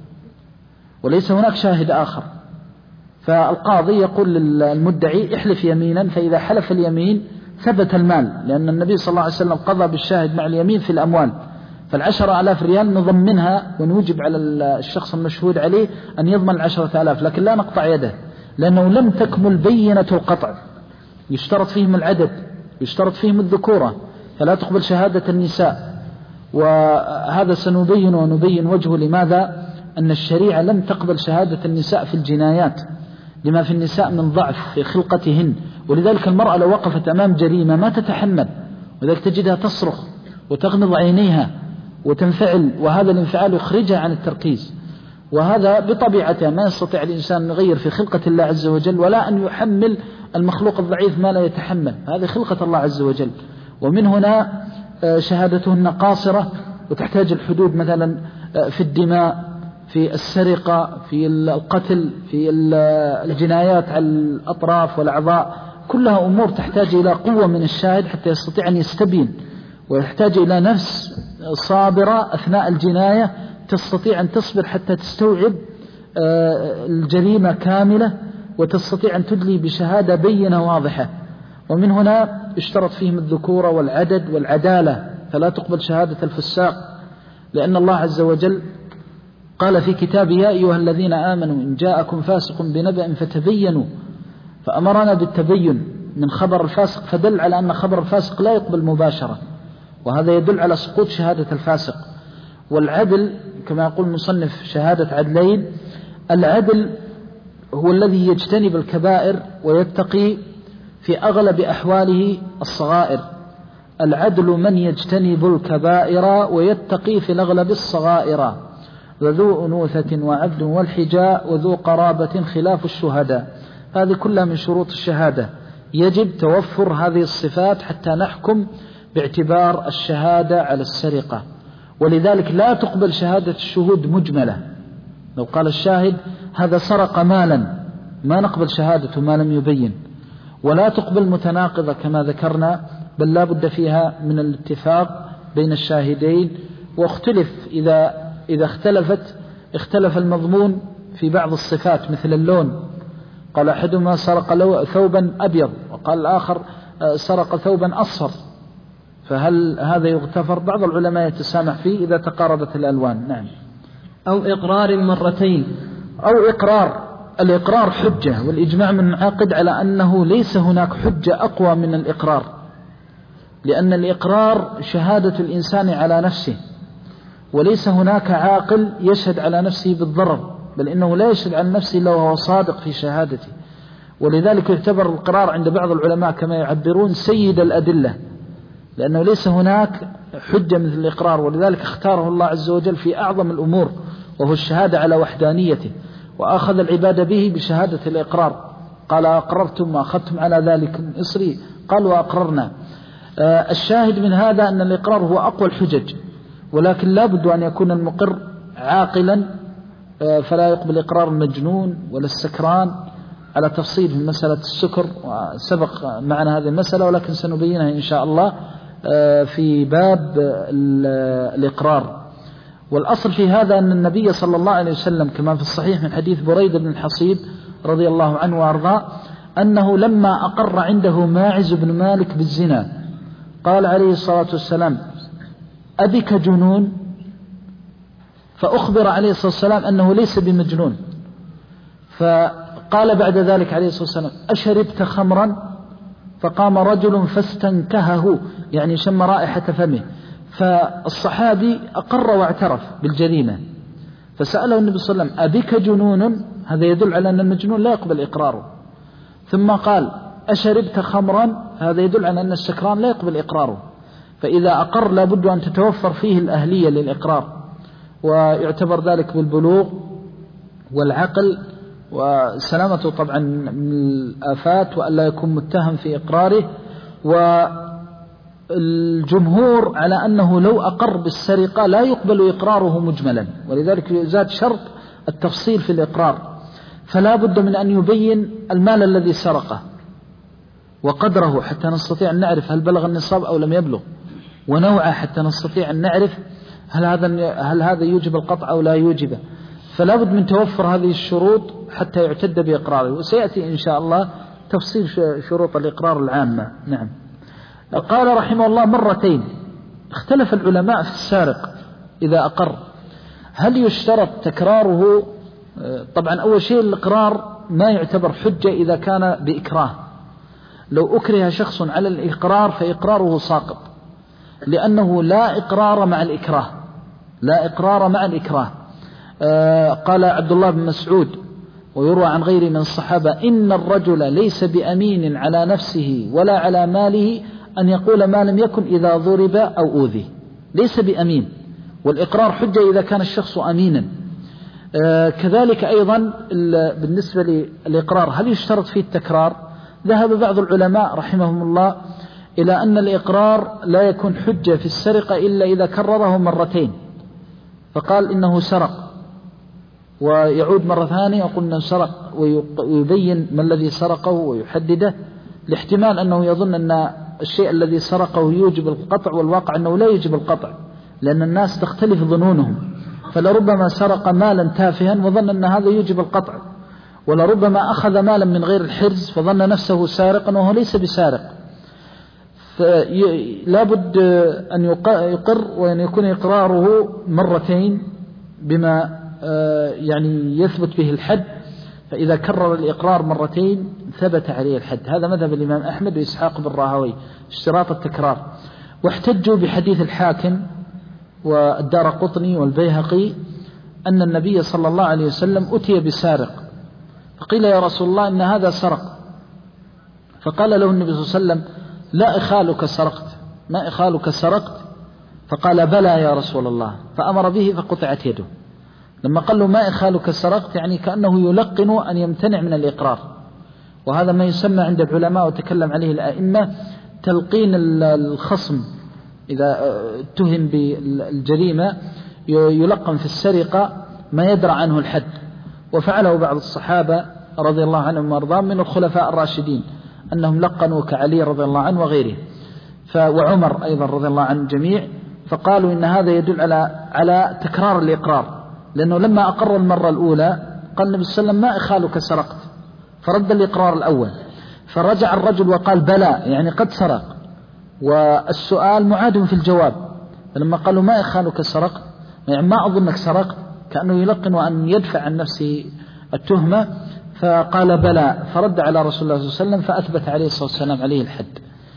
وليس هناك شاهد آخر، فالقاضي يقول للمدعي احلف يمينا، فإذا حلف اليمين ثبت المال، لأن النبي صلى الله عليه وسلم قضى بالشاهد مع اليمين في الأموال. فالعشرة ألاف ريال نضمنها ونوجب على الشخص المشهود عليه أن يضمن العشرة ألاف، لكن لا نقطع يده لأنه لم تكمل بينة القطع. يشترط فيهم العدد، يشترط فيهم الذكورة، فلا تقبل شهادة النساء. وهذا سنبين ونبين وجهه لماذا أن الشريعة لم تقبل شهادة النساء في الجنايات، لما في النساء من ضعف في خلقتهن. ولذلك المرأة لو وقفت أمام جريمة ما تتحمل، وذلك تجدها تصرخ وتغمض عينيها وتنفعل، وهذا الانفعال يخرجها عن التركيز، وهذا بطبيعته ما يستطيع الإنسان أن يغير في خلقة الله عز وجل، ولا أن يحمل المخلوق الضعيف ما لا يتحمل، هذه خلقة الله عز وجل. ومن هنا شهادتهن قاصرة، وتحتاج الحدود مثلا في الدماء، في السرقة، في القتل، في الجنايات على الأطراف والأعضاء، كلها أمور تحتاج إلى قوة من الشاهد حتى يستطيع أن يستبين، ويحتاج إلى نفس صابرة أثناء الجناية تستطيع أن تصبر حتى تستوعب الجريمة كاملة، وتستطيع أن تدلي بشهادة بينة واضحة. ومن هنا اشترط فيهم الذكورة والعدد والعدالة، فلا تقبل شهادة الفساق، لأن الله عز وجل قال في كتاب يا أيها الذين آمنوا إن جاءكم فاسق بنبأ فتبينوا، فأمرنا بالتبين من خبر الفاسق، فدل على أن خبر الفاسق لا يقبل مباشرة، وهذا يدل على سقوط شهادة الفاسق. والعدل كما يقول المصنف شهادة عدلين، العدل هو الذي يجتنب الكبائر ويتقي في أغلب أحواله الصغائر. العدل من يجتنب الكبائر ويتقي في الأغلب الصغائر، وذو أنوثة وعبد والحجاء وذو قرابة خلاف الشهداء. هذه كلها من شروط الشهادة، يجب توفر هذه الصفات حتى نحكم باعتبار الشهادة على السرقة. ولذلك لا تقبل شهادة الشهود مجملة، لو قال الشاهد هذا سرق مالا ما نقبل شهادته ما لم يبين. ولا تقبل متناقضة كما ذكرنا، بل لا بد فيها من الاتفاق بين الشاهدين. واختلف إذا, إذا اختلفت اختلف المضمون في بعض الصفات مثل اللون، قال أحدهما سرق ثوبا أبيض وقال الآخر سرق ثوبا أصفر، فهل هذا يغتفر؟ بعض العلماء يتسامح فيه إذا تقاربت الألوان. نعم. أو إقرار مرتين. أو إقرار، الإقرار حجة، والإجماع من عقد على أنه ليس هناك حجة أقوى من الإقرار، لأن الإقرار شهادة الإنسان على نفسه، وليس هناك عاقل يشهد على نفسه بالضرر، بل إنه لا يشهد على نفسه إلا وهو صادق في شهادته. ولذلك يعتبر الإقرار عند بعض العلماء كما يعبرون سيد الأدلة، لأنه ليس هناك حجة مثل الإقرار، ولذلك اختاره الله عز وجل في أعظم الأمور وهو الشهادة على وحدانيته، وأخذ العبادة به بشهادة الإقرار. قال أقررتم وأخذتم على ذلك إصري، قال وأقررنا. آه الشاهد من هذا أن الإقرار هو أقوى الحجج، ولكن لا بد أن يكون المقر عاقلا، آه فلا يقبل إقرار المجنون ولا السكران، على تفصيل في مسألة السكر، وسبق معنا هذه المسألة ولكن سنبينها إن شاء الله آه في باب الإقرار. والأصل في هذا أن النبي صلى الله عليه وسلم كما في الصحيح من حديث بريدة بن الحصيب رضي الله عنه وأرضاه أنه لما أقر عنده ماعز بن مالك بالزنا قال عليه الصلاة والسلام أبك جنون؟ فأخبر عليه الصلاة والسلام أنه ليس بمجنون. فقال بعد ذلك عليه الصلاة والسلام أشربت خمرا؟ فقام رجل فاستنكهه، يعني شم رائحة فمه، فالصحابي أقر واعترف بالجريمة، فسأله النبي صلى الله عليه وسلم أبك جنون؟ هذا يدل على أن المجنون لا يقبل إقراره. ثم قال أشربت خمرا؟ هذا يدل على أن السكران لا يقبل إقراره. فإذا أقر لابد أن تتوفر فيه الأهلية للإقرار، ويعتبر ذلك بالبلوغ والعقل وسلامته طبعا من الآفات، وأن لا يكون متهم في إقراره. والجمهور على أنه لو أقر بالسرقة لا يقبل إقراره مجملا، ولذلك يزاد شرط التفصيل في الإقرار، فلا بد من أن يبين المال الذي سرقه وقدره حتى نستطيع أن نعرف هل بلغ النصاب أو لم يبلغ، ونوعه حتى نستطيع أن نعرف هل هذا هل هذا يوجب القطع أو لا يوجبه. فلا بد من توفر هذه الشروط حتى يعتد بإقراره، وسيأتي إن شاء الله تفصيل شروط الإقرار العامة. نعم. قال رحمه الله مرتين. اختلف العلماء في السارق إذا أقر هل يشترط تكراره؟ طبعا أول شيء الإقرار ما يعتبر حجة إذا كان بإكراه، لو أكره شخص على الإقرار فإقراره ساقط، لأنه لا إقرار مع الإكراه، لا إقرار مع الإكراه. آه قال عبد الله بن مسعود ويروى عن غيره من الصحابة إن الرجل ليس بأمين على نفسه ولا على ماله أن يقول ما لم يكن إذا ضرب أو أوذي، ليس بأمين، والإقرار حجة إذا كان الشخص أمينا. آه كذلك أيضا بالنسبة للإقرار هل يشترط فيه التكرار؟ ذهب بعض العلماء رحمهم الله إلى أن الإقرار لا يكون حجة في السرقة إلا إذا كرره مرتين، فقال إنه سرق ويعود مرة ثانية ويقول إنه سرق ويبين ما الذي سرقه ويحدده، لاحتمال أنه يظن أن الشيء الذي سرقه يوجب القطع، والواقع أنه لا يوجب القطع، لأن الناس تختلف ظنونهم، فلربما سرق مالا تافها وظن أن هذا يوجب القطع، ولربما أخذ مالا من غير الحرز فظن نفسه سارقا وهو ليس بسارق. فلا بد أن يقر وأن يكون إقراره مرتين بما يعني يثبت به الحد، فإذا كرر الإقرار مرتين ثبت عليه الحد. هذا مذهب الإمام أحمد وإسحاق بن راهويه، اشتراط التكرار. واحتجوا بحديث الحاكم والدارقطني والبيهقي أن النبي صلى الله عليه وسلم أتي بسارق، فقيل يا رسول الله إن هذا سرق، فقال له النبي صلى الله عليه وسلم لا إخالك سرقت، ما إخالك سرقت؟ فقال بلى يا رسول الله، فأمر به فقطعت يده. لما قال له ما إخالك سرقت يعني كأنه يلقن أن يمتنع من الإقرار، وهذا ما يسمى عند العلماء وتكلم عليه الأئمة تلقين الخصم. إذا اتهم بالجريمة يلقن في السرقة ما يدرى عنه الحد، وفعله بعض الصحابة رضي الله عنهم وارضاهم من الخلفاء الراشدين، أنهم لقنوا كعلي رضي الله عنه وغيره، وعمر أيضا رضي الله عنه الجميع، فقالوا إن هذا يدل على على تكرار الإقرار، لأنه لما أقر المرة الأولى قال النبي صلى الله عليه وسلم ما إخالك سرقت، فرد الإقرار الأول، فرجع الرجل وقال بلى يعني قد سرق، والسؤال معاد في الجواب. فلما قالوا ما إخالك سرقت يعني ما أظنك سرقت، كأنه يلقن أن يدفع عن نفسه التهمة، فقال بلى، فرد على رسول الله صلى الله عليه وسلم فأثبت عليه الصلاة والسلام عليه الحد.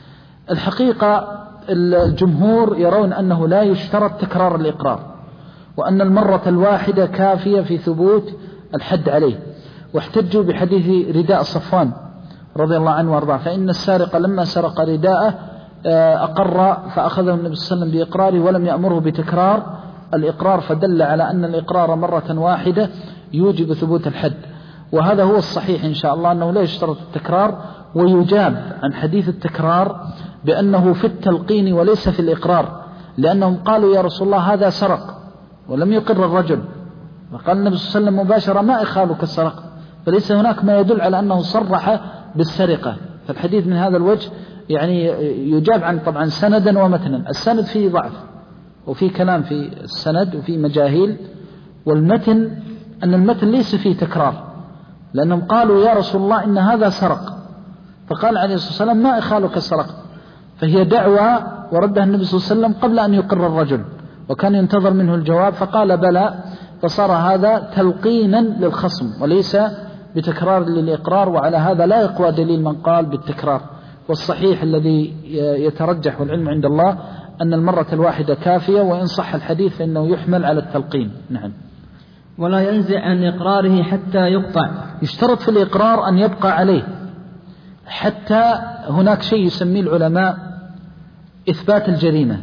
الحقيقة الجمهور يرون أنه لا يشترط تكرار الإقرار، وأن المرة الواحدة كافية في ثبوت الحد عليه، واحتجوا بحديث رداء صفوان رضي الله عنه وارضاه، فإن السارق لما سرق رداءه أقر فأخذه النبي صلى الله عليه وسلم بإقراره ولم يأمره بتكرار الإقرار، فدل على أن الإقرار مرة واحدة يوجب ثبوت الحد. وهذا هو الصحيح إن شاء الله، أنه لا يشترط التكرار، ويجاب عن حديث التكرار بأنه في التلقين وليس في الإقرار، لأنهم قالوا يا رسول الله هذا سرق ولم يقر الرجل، وقال النبي صلى الله عليه وسلم مباشرة ما إخالك السرق، فليس هناك ما يدل على أنه صرح بالسرقة. فالحديث من هذا الوجه يعني يجاب عن طبعا سندا ومتنا. السند فيه ضعف وفي كلام في السند وفي مجاهيل، والمتن أن المتن ليس فيه تكرار، لأنهم قالوا يا رسول الله إن هذا سرق، فقال عليه الصلاة والسلام ما إخالك سرقت، فهي دعوة وردها النبي صلى الله عليه وسلم قبل أن يقر الرجل، وكان ينتظر منه الجواب، فقال بلى، فصار هذا تلقينا للخصم وليس بتكرار للإقرار. وعلى هذا لا يقوى دليل من قال بالتكرار، والصحيح الذي يترجح والعلم عند الله أن المرة الواحدة كافية، وإن صح الحديث فإنه يحمل على التلقين. نعم. ولا ينزع عن إقراره حتى يقطع، يشترط في الإقرار أن يبقى عليه حتى، هناك شيء يسميه العلماء إثبات الجريمة،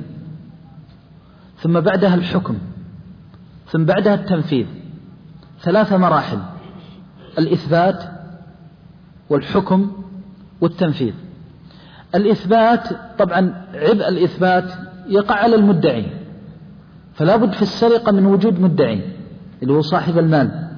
ثم بعدها الحكم، ثم بعدها التنفيذ، ثلاثة مراحل: الإثبات والحكم والتنفيذ. الإثبات طبعا عبء الإثبات يقع على المدعي، فلا بد في السرقة من وجود مدعي اللي هو صاحب المال،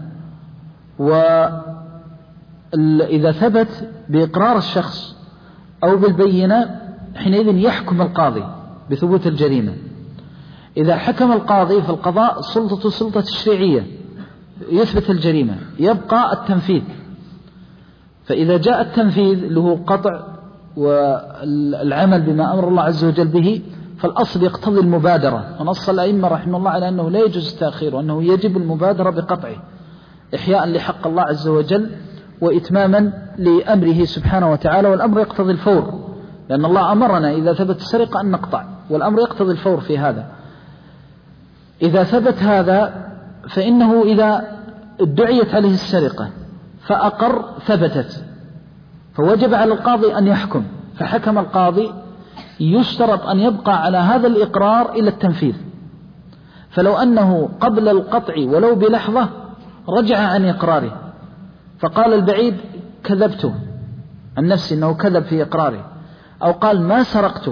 وإذا ثبت بإقرار الشخص أو بالبينة حينئذ يحكم القاضي بثبوت الجريمة. إذا حكم القاضي في القضاء سلطة سلطة الشرعية يثبت الجريمة، يبقى التنفيذ. فإذا جاء التنفيذ اللي هو القطع والعمل بما أمر الله عز وجل به، فالأصل يقتضي المبادرة، ونص الأئمة رحمه الله على أنه لا يجوز التأخير، وأنه يجب المبادرة بقطعه إحياء لحق الله عز وجل وإتماما لأمره سبحانه وتعالى. والأمر يقتضي الفور، لأن الله أمرنا إذا ثبت السرقة أن نقطع، والأمر يقتضي الفور في هذا. إذا ثبت هذا فإنه إذا ادعيت عليه السرقة فأقر ثبتت، فوجب على القاضي أن يحكم، فحكم القاضي يشترط أن يبقى على هذا الإقرار إلى التنفيذ. فلو أنه قبل القطع ولو بلحظة رجع عن إقراره، فقال البعيد كذبته عن نفسي أنه كذب في إقراره، أو قال ما سرقته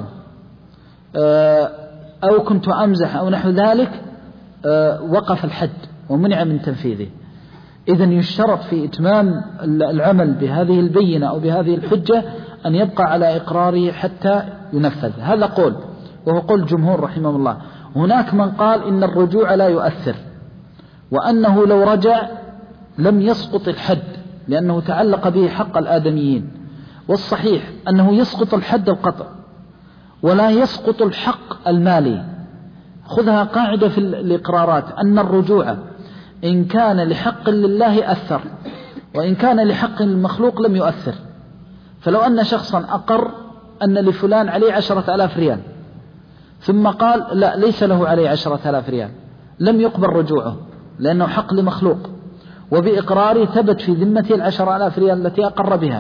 أو كنت أمزح أو نحو ذلك، وقف الحد ومنع من تنفيذه. إذن يشترط في إتمام العمل بهذه البينة أو بهذه الحجة أن يبقى على إقراره حتى ينفذ. هذا قول، وهو قول الجمهور رحمه الله. هناك من قال إن الرجوع لا يؤثر، وأنه لو رجع لم يسقط الحد لأنه تعلق به حق الآدميين. والصحيح أنه يسقط الحد القطع ولا يسقط الحق المالي. خذها قاعدة في الإقرارات أن الرجوع إن كان لحق لله أثر، وإن كان لحق المخلوق لم يؤثر. فلو أن شخصا أقر أن لفلان عليه عشرة آلاف ريال ثم قال لا ليس له عليه عشرة آلاف ريال، لم يقبل رجوعه لأنه حق لمخلوق، وبإقراره ثبت في ذمته العشرة آلاف ريال التي أقر بها.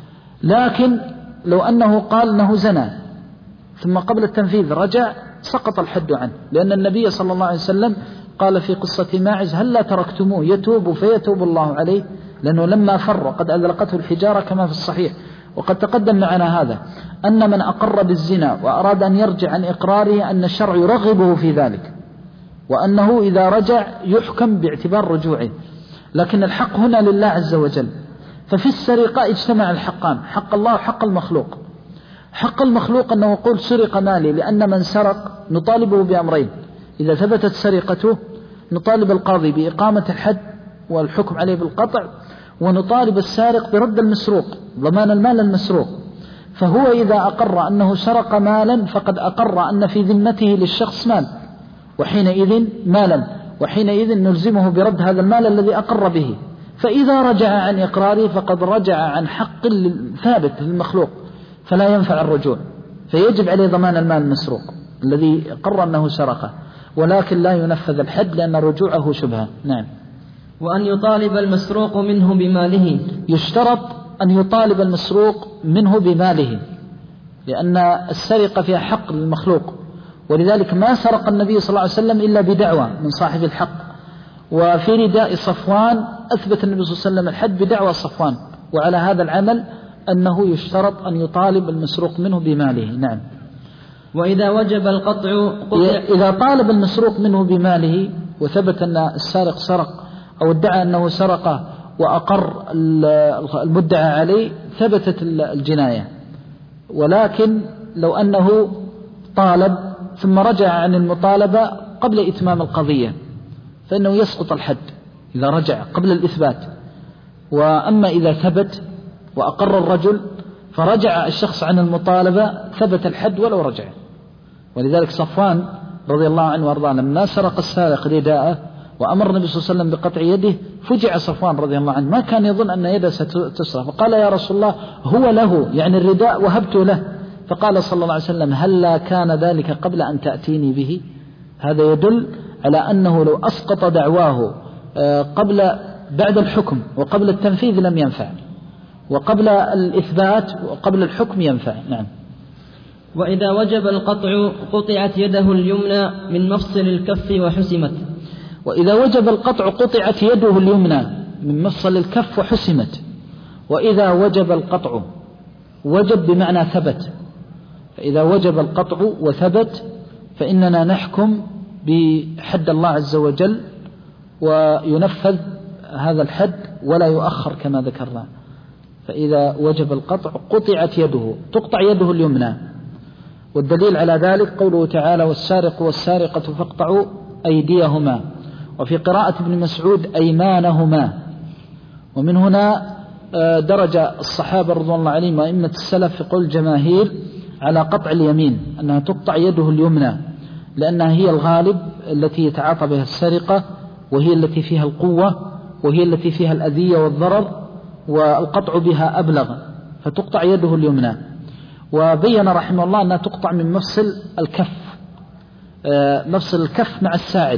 لكن لو أنه قال أنه زنى ثم قبل التنفيذ رجع سقط الحد عنه، لأن النبي صلى الله عليه وسلم قال في قصة ماعز هل لا تركتموه يتوب فيتوب الله عليه، لأنه لما فر قد أذلقته الحجارة كما في الصحيح. وقد تقدم معنا هذا أن من أقر بالزنا وأراد أن يرجع عن إقراره أن الشرع يرغبه في ذلك، وأنه إذا رجع يحكم باعتبار رجوعه. لكن الحق هنا لله عز وجل. ففي السرقة اجتمع الحقان، حق الله وحق المخلوق. حق المخلوق أنه يقول سرق مالي، لأن من سرق نطالبه بأمرين: إذا ثبتت سرقته نطالب القاضي بإقامة الحد والحكم عليه بالقطع، ونطالب السارق برد المسروق، ضمان المال المسروق. فهو إذا أقر أنه سرق مالا فقد أقر أن في ذمته للشخص مال، وحينئذ مالا، وحينئذ نلزمه برد هذا المال الذي أقر به. فإذا رجع عن إقراره فقد رجع عن حق ثابت للمخلوق، فلا ينفع الرجوع، فيجب عليه ضمان المال المسروق الذي قرر أنه سرقه، ولكن لا ينفذ الحد لأن رجوعه شبهة. نعم. وأن يطالب المسروق منه بماله، يشترط أن يطالب المسروق منه بماله، لأن السرقة فيها حق للمخلوق، ولذلك ما سرق النبي صلى الله عليه وسلم إلا بدعوى من صاحب الحق. وفي رداء صفوان أثبت النبي صلى الله عليه وسلم الحد بدعوى صفوان، وعلى هذا العمل أنه يشترط أن يطالب المسروق منه بماله. نعم. وإذا وجب القطع قطع. إذا طالب المسروق منه بماله وثبت أن السارق سرق أو ادعى أنه سرقه وأقر المدعى عليه ثبتت الجناية. ولكن لو أنه طالب ثم رجع عن المطالبة قبل إتمام القضية فإنه يسقط الحد إذا رجع قبل الإثبات. وأما إذا ثبت وأقر الرجل فرجع الشخص عن المطالبة ثبت الحد ولو رجع. ولذلك صفوان رضي الله عنه وارضاه لما سرق السارق رداءه وأمر النبي صلى الله عليه وسلم بقطع يده فجع صفوان رضي الله عنه، ما كان يظن أن يده ستسرق، فقال يا رسول الله هو له، يعني الرداء وهبته له. فقال صلى الله عليه وسلم هلا كان ذلك قبل أن تأتيني به. هذا يدل على أنه لو أسقط دعواه قبل بعد الحكم وقبل التنفيذ لم ينفع، وقبل الإثبات وقبل الحكم ينفع. نعم. وإذا وجب القطع قطعت يده اليمنى من مفصل الكف وحسمت. وإذا وجب القطع قطعت يده اليمنى من مفصل الكف وحسمت. وإذا وجب القطع، وجب بمعنى ثبت، فإذا وجب القطع وثبت فإننا نحكم بحد الله عز وجل وينفذ هذا الحد ولا يؤخر كما ذكرنا. فإذا وجب القطع قطعت يده، تقطع يده اليمنى. والدليل على ذلك قوله تعالى والسارق والسارقة فاقطعوا أيديهما، وفي قراءة ابن مسعود أيمانهما. ومن هنا درج الصحابة رضوان الله عليهم وأئمة السلف في قول الجماهير على قطع اليمين أنها تقطع يده اليمنى، لأنها هي الغالب التي يتعاطى بها السرقة، وهي التي فيها القوة، وهي التي فيها الأذية والضرر، والقطع بها أبلغ، فتقطع يده اليمنى. وبين رحمه الله أنها تقطع من مفصل الكف، مفصل الكف مع الساعد،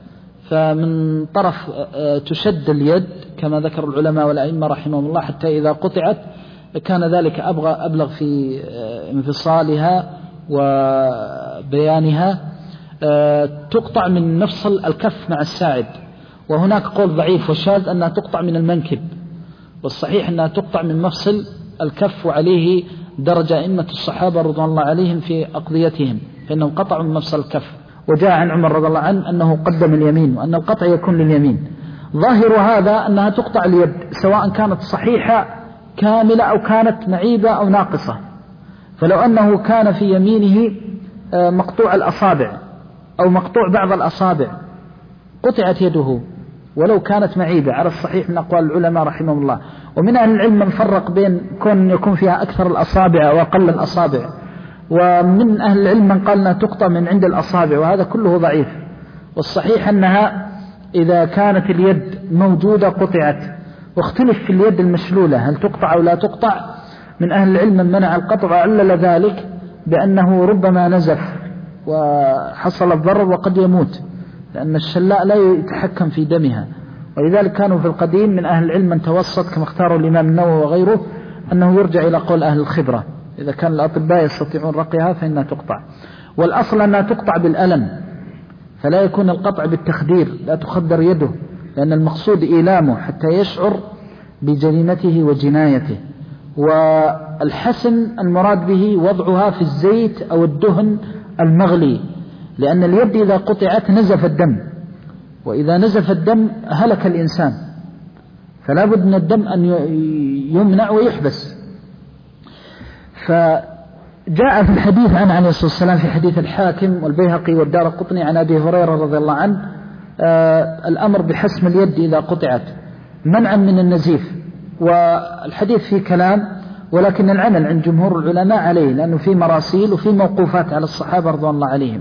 فمن طرف تشد اليد كما ذكر العلماء والأئمة رحمهم الله، حتى إذا قطعت كان ذلك أبلغ في انفصالها وبيانها. تقطع من مفصل الكف مع الساعد. وهناك قول ضعيف وشاذ أنها تقطع من المنكب، والصحيح أنها تقطع من مفصل الكف، وعليه درجة أئمة الصحابة رضوان الله عليهم في أقضيتهم، فإنهم قطعوا من مفصل الكف. وجاء عن عمر رضي الله عنه أنه قدم اليمين، وأن القطع يكون لليمين. ظاهر هذا أنها تقطع اليد سواء كانت صحيحة كاملة أو كانت معيبة أو ناقصة. فلو أنه كان في يمينه مقطوع الأصابع أو مقطوع بعض الأصابع قطعت يده ولو كانت معيبة، على الصحيح من أقوال العلماء رحمهم الله. ومن أهل العلم من فرق بين كون يكون فيها أكثر الأصابع وأقل الأصابع، ومن أهل العلم من قال أنها تقطع من عند الأصابع، وهذا كله ضعيف. والصحيح أنها إذا كانت اليد موجودة قطعت. واختلف في اليد المشلولة هل تقطع أو لا تقطع. من أهل العلم من منع القطع وعلل ذلك بأنه ربما نزف وحصل الضرر وقد يموت، لأن الشلاء لا يتحكم في دمها. ولذلك كانوا في القديم من أهل العلم من توسط كما اختاروا الإمام النووي وغيره أنه يرجع إلى قول أهل الخبرة، إذا كان الأطباء يستطيعون رقيها فإنها تقطع. والأصل أنها تقطع بالألم، فلا يكون القطع بالتخدير، لا تخدر يده، لأن المقصود إيلامه حتى يشعر بجريمته وجنايته. والحسن المراد به وضعها في الزيت أو الدهن المغلي، لأن اليد إذا قطعت نزف الدم، وإذا نزف الدم هلك الإنسان، فلا بد من الدم أن يمنع ويحبس. فجاء في الحديث عن عليه الصلاة والسلام في حديث الحاكم والبيهقي والدارقطني عن أبي هريرة رضي الله عنه آه الأمر بحسم اليد إذا قطعت منعا من النزيف. والحديث فيه كلام، ولكن العمل عند جمهور العلماء عليه، لأنه فيه مراسيل وفيه موقوفات على الصحابة رضي الله عليهم.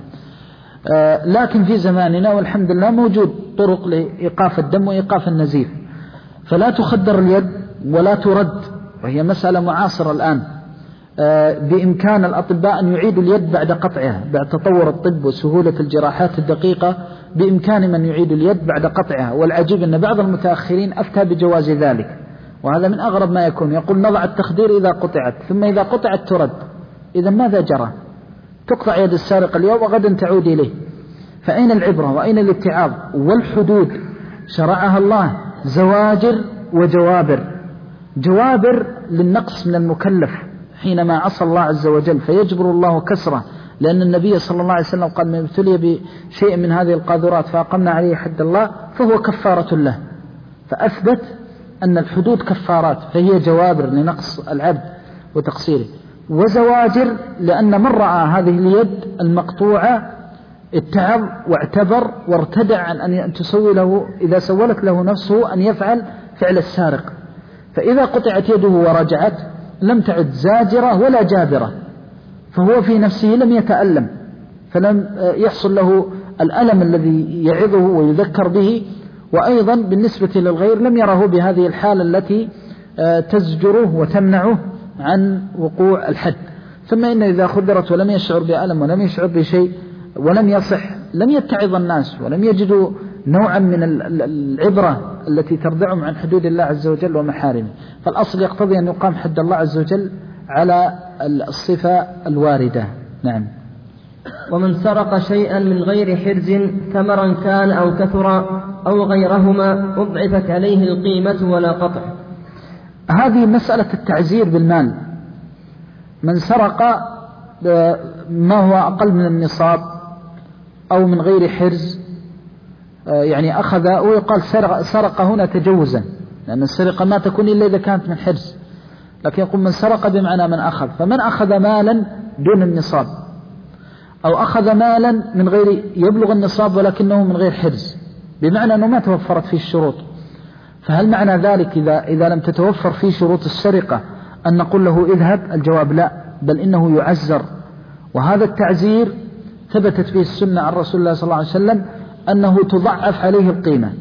آه لكن في زماننا والحمد لله موجود طرق لإيقاف الدم وإيقاف النزيف، فلا تخدر اليد ولا ترد، وهي مسألة معاصرة الآن. آه بإمكان الأطباء أن يعيدوا اليد بعد قطعها، بعد تطور الطب وسهولة الجراحات الدقيقة بإمكان من يعيد اليد بعد قطعها. والعجيب أن بعض المتأخرين أفتى بجواز ذلك، وهذا من أغرب ما يكون. يقول نضع التخدير إذا قطعت، ثم إذا قطعت ترد. إذا ماذا جرى؟ تقطع يد السارق اليوم وغدا تعود إليه. فأين العبرة وأين الاتعاظ؟ والحدود شرعها الله زواجر وجوابر. جوابر للنقص من المكلف حينما عصى الله عز وجل فيجبر الله كسره، لأن النبي صلى الله عليه وسلم قال من ابتلي بشيء من هذه القاذورات فأقمنا عليه حد الله فهو كفارة له، فأثبت أن الحدود كفارات، فهي جوابر لنقص العبد وتقصيره، وزواجر لأن من رأى هذه اليد المقطوعة اتعظ واعتبر وارتدع عن أن تسوي له إذا سولت له نفسه أن يفعل فعل السارق. فإذا قطعت يده ورجعت لم تعد زاجرة ولا جابرة، فهو في نفسه لم يتألم، فلم يحصل له الألم الذي يعظه ويذكر به، وأيضا بالنسبة للغير لم يره بهذه الحالة التي تزجره وتمنعه عن وقوع الحد. ثم إن إذا خدرت ولم يشعر بألم ولم يشعر بشيء ولم يصح لم يتعظ الناس ولم يجدوا نوعا من العبرة التي تردعهم عن حدود الله عز وجل ومحارمه. فالأصل يقتضي أن يقام حد الله عز وجل على الصفة الواردة. نعم. ومن سرق شيئا من غير حرز ثمرا كان أو كثرا أو غيرهما أضعفت عليه القيمة ولا قطع. هذه مسألة التعزير بالمال. من سرق ما هو أقل من النصاب أو من غير حرز، يعني أخذ، ويقال سرق, سرق هنا تجوزا، لأن السرقة ما تكون إلا إذا كانت من حرز، لكن يقول من سرق بمعنى من أخذ. فمن أخذ مالا دون النصاب أو أخذ مالا من غير يبلغ النصاب ولكنه من غير حرز، بمعنى أنه ما توفرت فيه الشروط، فهل معنى ذلك إذا, إذا لم تتوفر فيه شروط السرقة أن نقول له اذهب؟ الجواب لا، بل إنه يعزر. وهذا التعزير ثبتت به السنة عن رسول الله صلى الله عليه وسلم أنه تضعف عليه القيمة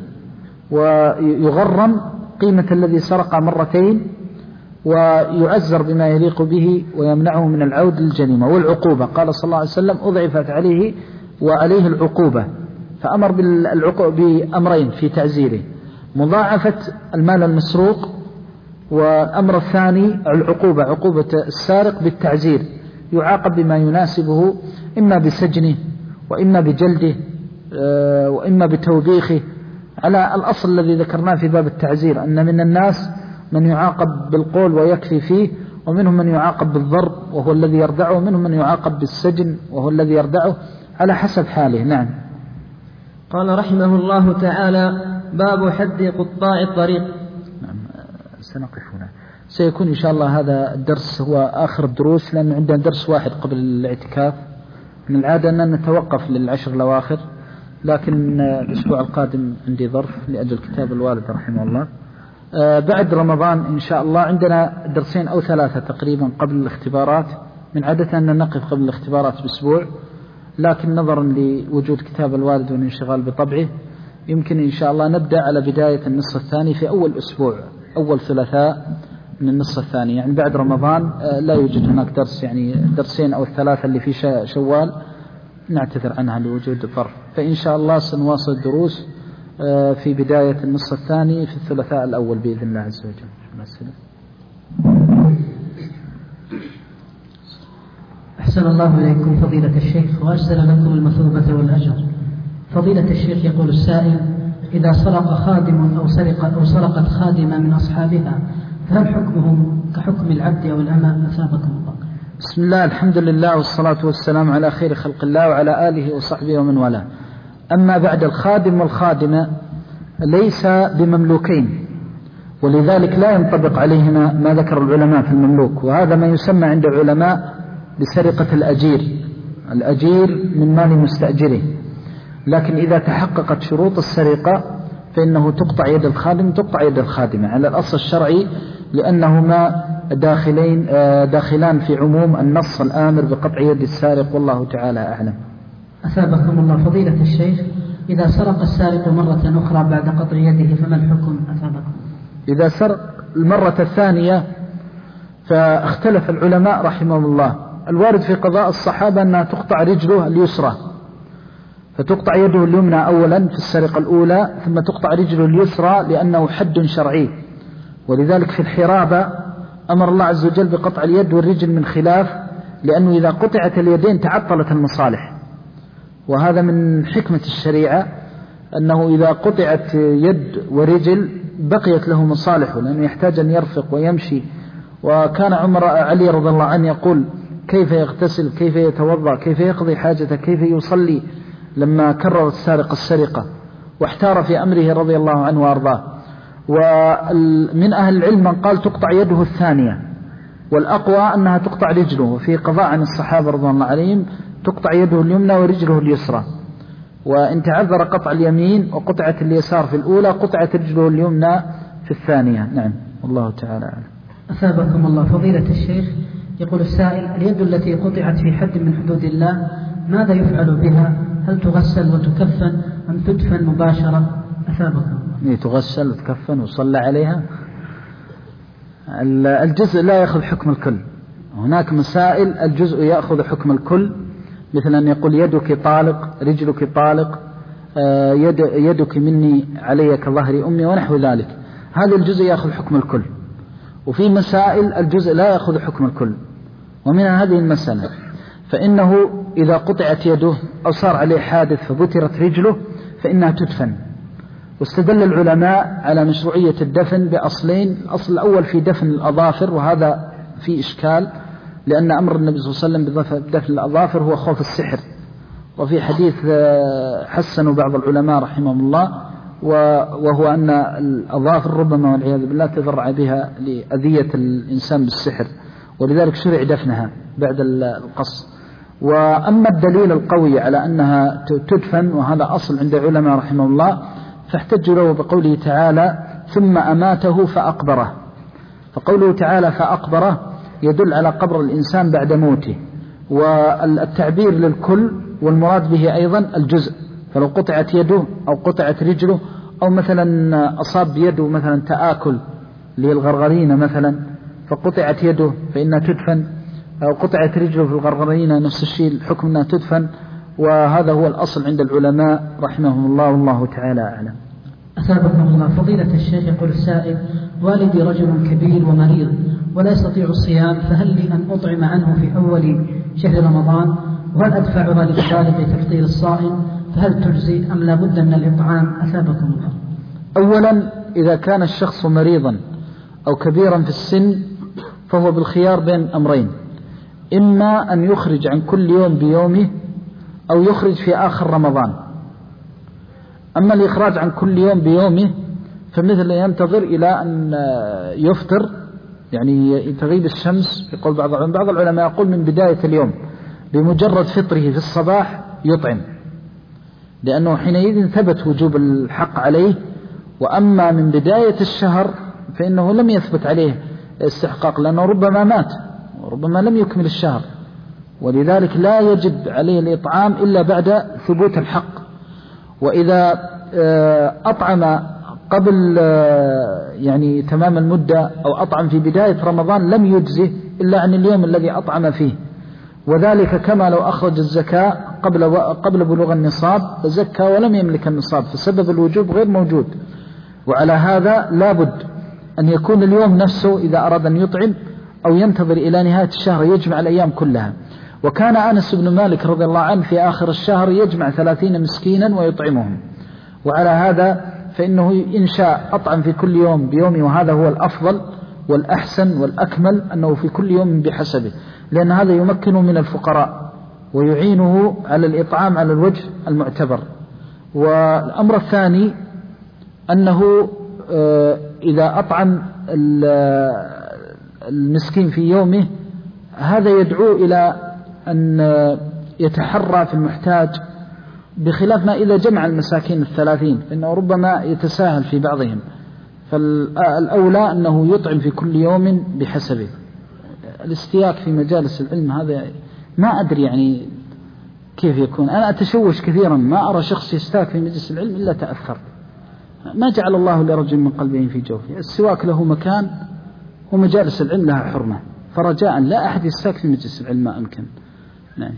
ويغرم قيمة الذي سرق مرتين، ويعزر بما يليق به ويمنعه من العود للجريمة والعقوبة. قال صلى الله عليه وسلم أضعفت عليه وعليه العقوبة، فأمر بأمرين في تعزيره: مضاعفة المال المسروق، والأمر الثاني العقوبة، عقوبة السارق بالتعزير، يعاقب بما يناسبه إما بسجنه وإما بجلده وإما بتوبيخه، على الأصل الذي ذكرناه في باب التعزير، أن من الناس من يعاقب بالقول ويكفي فيه، ومنهم من يعاقب بالضرب وهو الذي يردعه، ومنهم من يعاقب بالسجن وهو الذي يردعه، على حسب حاله. نعم. قال رحمه الله تعالى: باب حد قطاع الطريق. نعم، سنقف هنا. سيكون إن شاء الله هذا الدرس هو آخر الدروس، لأن عندنا درس واحد قبل الاعتكاف. من العادة أن نتوقف للعشر الأواخر، لكن الأسبوع القادم عندي ظرف لأجل كتاب الوالد رحمه الله. بعد رمضان إن شاء الله عندنا درسين أو ثلاثة تقريبا قبل الاختبارات. من عادة أن نقف قبل الاختبارات بأسبوع، لكن نظرا لوجود كتاب الوالد والانشغال بطبعه يمكن إن شاء الله نبدأ على بداية النصف الثاني في أول أسبوع، أول ثلاثاء من النصف الثاني، يعني بعد رمضان لا يوجد هناك درس، يعني درسين أو الثلاثة اللي في شوال نعتذر عنها لوجود ظرف، فإن شاء الله سنواصل الدروس في بداية النصف الثاني في الثلاثاء الأول بإذن الله عز وجل. أحسن الله إليكم فضيلة الشيخ وأجزل لكم المثوبة والأجر. فضيلة الشيخ يقول السائل: إذا سرق خادم أو سرق أو سرقت خادمة من أصحابها فهل حكمهم كحكم العبد أو الأمة؟ أثابكم الله. بسم الله، الحمد لله والصلاة والسلام على خير خلق الله وعلى آله وصحبه ومن والاه. أما بعد، الخادم والخادمة ليس بمملوكين، ولذلك لا ينطبق عليهما ما ذكر العلماء في المملوك، وهذا ما يسمى عند العلماء بسرقة الأجير، الأجير من مال مستأجره. لكن إذا تحققت شروط السرقة فإنه تقطع يد الخادم تقطع يد الخادمة على الأصل الشرعي، لأنهما داخلين داخلان في عموم النص الآمر بقطع يد السارق، والله تعالى أعلم. أثابكم الله فضيلة الشيخ، إذا سرق السارق مرة أخرى بعد قطع يده فما الحكم؟ أثابكم. إذا سرق المرة الثانية فاختلف العلماء رحمهم الله. الوارد في قضاء الصحابة أنها تقطع رجله اليسرى، فتقطع يده اليمنى أولا في السرقة الأولى، ثم تقطع رجله اليسرى لأنه حد شرعي. ولذلك في الحرابة أمر الله عز وجل بقطع اليد والرجل من خلاف، لأنه إذا قطعت اليدين تعطلت المصالح، وهذا من حكمة الشريعة أنه إذا قطعت يد ورجل بقيت له مصالحه، لأنه يحتاج أن يرفق ويمشي. وكان عمر علي رضي الله عنه يقول: كيف يغتسل، كيف يتوضأ، كيف يقضي حاجته، كيف يصلي، لما كرر السارق السرقة، واحتار في أمره رضي الله عنه وأرضاه. ومن أهل العلم من قال تقطع يده الثانية، والأقوى أنها تقطع رجله، وفي قضاء عن الصحابة رضي الله عليهم تقطع يده اليمنى ورجله اليسرى، وإن تعذر قطع اليمين وقطعت اليسار في الأولى قطعت رجله اليمنى في الثانية. نعم، والله تعالى أعلم. أثابكم الله فضيلة الشيخ، يقول السائل: اليد التي قطعت في حد من حدود الله ماذا يفعل بها؟ هل تغسل وتكفن أم تدفن مباشرة؟ أثابكم الله. تغسل وتكفن وصلى عليها. الجزء لا يأخذ حكم الكل، هناك مسائل الجزء يأخذ حكم الكل، مثل أن يقول يدك طالق، رجلك طالق، يد يدك مني علي كظهر أمي ونحو ذلك، هذا الجزء يأخذ حكم الكل. وفي مسائل الجزء لا يأخذ حكم الكل، ومن هذه المسألة فإنه إذا قطعت يده أو صار عليه حادث فبترت رجله فإنها تدفن. واستدل العلماء على مشروعية الدفن بأصلين: الأصل الأول في دفن الأظافر، وهذا في إشكال، لأن أمر النبي صلى الله عليه وسلم بدفن الأظافر هو خوف السحر، وفي حديث حسنوا بعض العلماء رحمهم الله، وهو أن الأظافر ربما والعياذ بالله تضرع بها لأذية الإنسان بالسحر، ولذلك شرع دفنها بعد القص. وأما الدليل القوي على أنها تدفن، وهذا أصل عند العلماء رحمه الله، فاحتجوا له بقوله تعالى: ثم أماته فأقبره. فقوله تعالى فأقبره يدل على قبر الإنسان بعد موته، والتعبير للكل، والمراد به أيضا الجزء. فلو قطعت يده أو قطعت رجله، أو مثلا أصاب يده مثلا تآكل للغرغرين مثلا فقطعت يده فإنها تدفن، أو قطعت رجله في الغرغرين نفس الشيء، الحكم أنها تدفن. وهذا هو الأصل عند العلماء رحمهم الله، والله تعالى أعلم. أثابكم الله فضيلة الشيخ، يقول السائل: والدي رجل كبير ومريض ولا يستطيع الصيام، فهل لي أن أطعم عنه في أول شهر رمضان؟ وهل أدفعها للبالغ تفطير الصائم؟ فهل تجزي أم لا بد من الإطعام؟ أثابكم الله. أولا، إذا كان الشخص مريضا أو كبيرا في السن فهو بالخيار بين أمرين: إما أن يخرج عن كل يوم بيومه، أو يخرج في آخر رمضان. أما الإخراج عن كل يوم بيومه فمثل ينتظر إلى أن يفطر، يعني تغيب الشمس. يقول بعض بعض العلماء يقول من بداية اليوم، بمجرد فطره في الصباح يطعم، لأنه حينئذ ثبت وجوب الحق عليه. وأما من بداية الشهر فإنه لم يثبت عليه استحقاق، لأنه ربما مات وربما لم يكمل الشهر، ولذلك لا يجب عليه الإطعام إلا بعد ثبوت الحق. وإذا أطعم قبل يعني تمام المدة أو أطعم في بداية رمضان لم يجزه إلا عن اليوم الذي أطعم فيه، وذلك كما لو أخرج الزكاة قبل قبل بلوغ النصاب فزكى ولم يملك النصاب، فسبب الوجوب غير موجود. وعلى هذا لابد أن يكون اليوم نفسه إذا أراد أن يطعم أو ينتظر إلى نهاية الشهر يجمع الأيام كلها. وكان أنس بن مالك رضي الله عنه في آخر الشهر يجمع ثلاثين مسكينا ويطعمهم. وعلى هذا فإنه إن شاء أطعم في كل يوم بيوم، وهذا هو الأفضل والأحسن والأكمل أنه في كل يوم بحسبه، لأن هذا يمكنه من الفقراء ويعينه على الإطعام على الوجه المعتبر. والأمر الثاني أنه إذا أطعم المسكين في يومه هذا يدعو إلى أن يتحرى في المحتاج، بخلاف ما إذا جمع المساكين الثلاثين فإنه ربما يتساهل في بعضهم. فالأولى أنه يطعم في كل يوم بحسبه. الاستياك في مجالس العلم هذا ما أدري يعني كيف يكون، أنا أتشوش كثيرا، ما أرى شخص يستاك في مجلس العلم إلا تأثر. ما جعل الله لرجل من قلبين في جوفه. السواك له مكان ومجالس العلم لها حرمة، فرجاء لا أحد يستاك في مجلس العلم ما أمكن. نعم.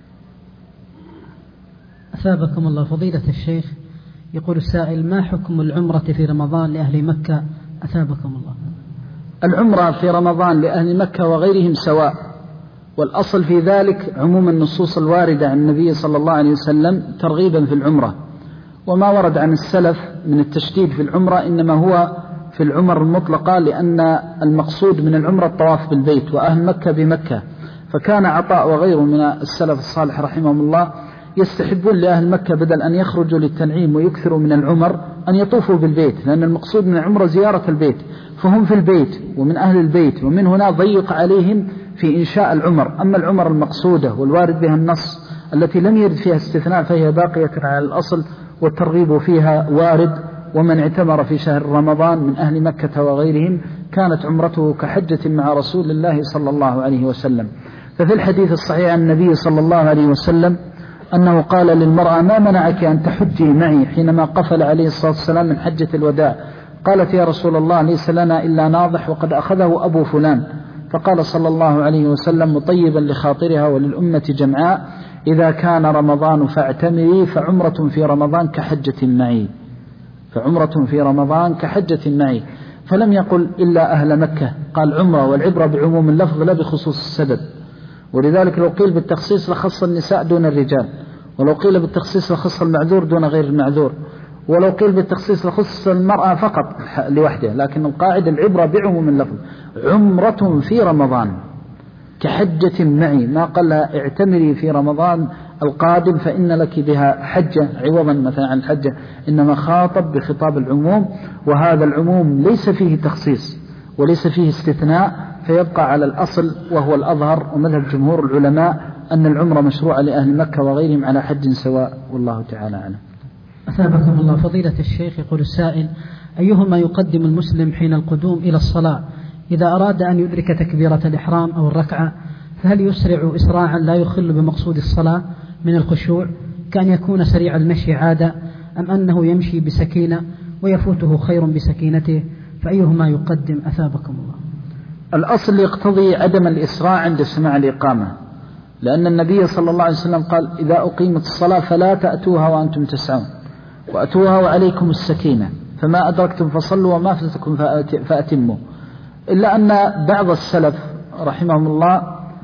أثابكم الله فضيلة الشيخ، يقول السائل: ما حكم العمرة في رمضان لأهل مكة؟ أثابكم الله. العمرة في رمضان لأهل مكة وغيرهم سواء، والأصل في ذلك عموم النصوص الواردة عن النبي صلى الله عليه وسلم ترغيبا في العمرة، وما ورد عن السلف من التشديد في العمرة إنما هو في العمر المطلقة، لأن المقصود من العمرة الطواف بالبيت وأهل مكة بمكة. فكان عطاء وغيره من السلف الصالح رحمهم الله يستحبون لأهل مكة بدل أن يخرجوا للتنعيم ويكثروا من العمر أن يطوفوا بالبيت، لأن المقصود من العمرة زيارة البيت، فهم في البيت ومن أهل البيت، ومن هنا ضيق عليهم في إنشاء العمر. أما العمر المقصودة والوارد بها النص التي لم يرد فيها استثناء فهي باقية على الأصل، والترغيب فيها وارد. ومن اعتمر في شهر رمضان من أهل مكة وغيرهم كانت عمرته كحجة مع رسول الله صلى الله عليه وسلم. ففي الحديث الصحيح عن النبي صلى الله عليه وسلم أنه قال للمرأة: ما منعك أن تحجي معي حينما قفل عليه الصلاة والسلام من حجة الوداع؟ قالت: يا رسول الله ليس لنا إلا ناضح وقد أخذه أبو فلان. فقال صلى الله عليه وسلم مطيبا لخاطرها وللأمة جمعاء: إذا كان رمضان فاعتمري، فعمرة في رمضان كحجة معي، فعمرة في رمضان كحجة معي. فلم يقل إلا أهل مكة، قال عمرة، والعبرة بعموم اللفظ لا بخصوص السبب. ولذلك لو قيل بالتخصيص لخص النساء دون الرجال، ولو قيل بالتخصيص لخص المعذور دون غير المعذور، ولو قيل بالتخصيص لخص المرأة فقط لوحده. لكن القاعدة العبرة بعموم اللفظ. عمرة في رمضان كحجة معي، ما قال اعتمري في رمضان القادم فإن لك بها حجة عوضا مثلا عن الحجة، إنما خاطب بخطاب العموم، وهذا العموم ليس فيه تخصيص وليس فيه استثناء، فيبقى على الأصل وهو الأظهر ومذهب جمهور العلماء أن العمرة مشروعة لأهل مكة وغيرهم على حج سواء، والله تعالى أعلم. أثابكم الله فضيلة الشيخ، يقول السائل: أيهما يقدم المسلم حين القدوم إلى الصلاة إذا أراد أن يدرك تكبيرة الإحرام أو الركعة؟ فهل يسرع إسراعا لا يخل بمقصود الصلاة من الخشوع كأن يكون سريع المشي عادة، أم أنه يمشي بسكينة ويفوته خير بسكينته؟ فأيهما يقدم؟ أثابكم الله. الأصل يقتضي عدم الإسراع عند سماع الإقامة، لأن النبي صلى الله عليه وسلم قال: إذا أقيمت الصلاة فلا تأتوها وأنتم تسعون، وأتوها وعليكم السكينة، فما أدركتم فصلوا وما فاتكم فأتموا. إلا أن بعض السلف رحمهم الله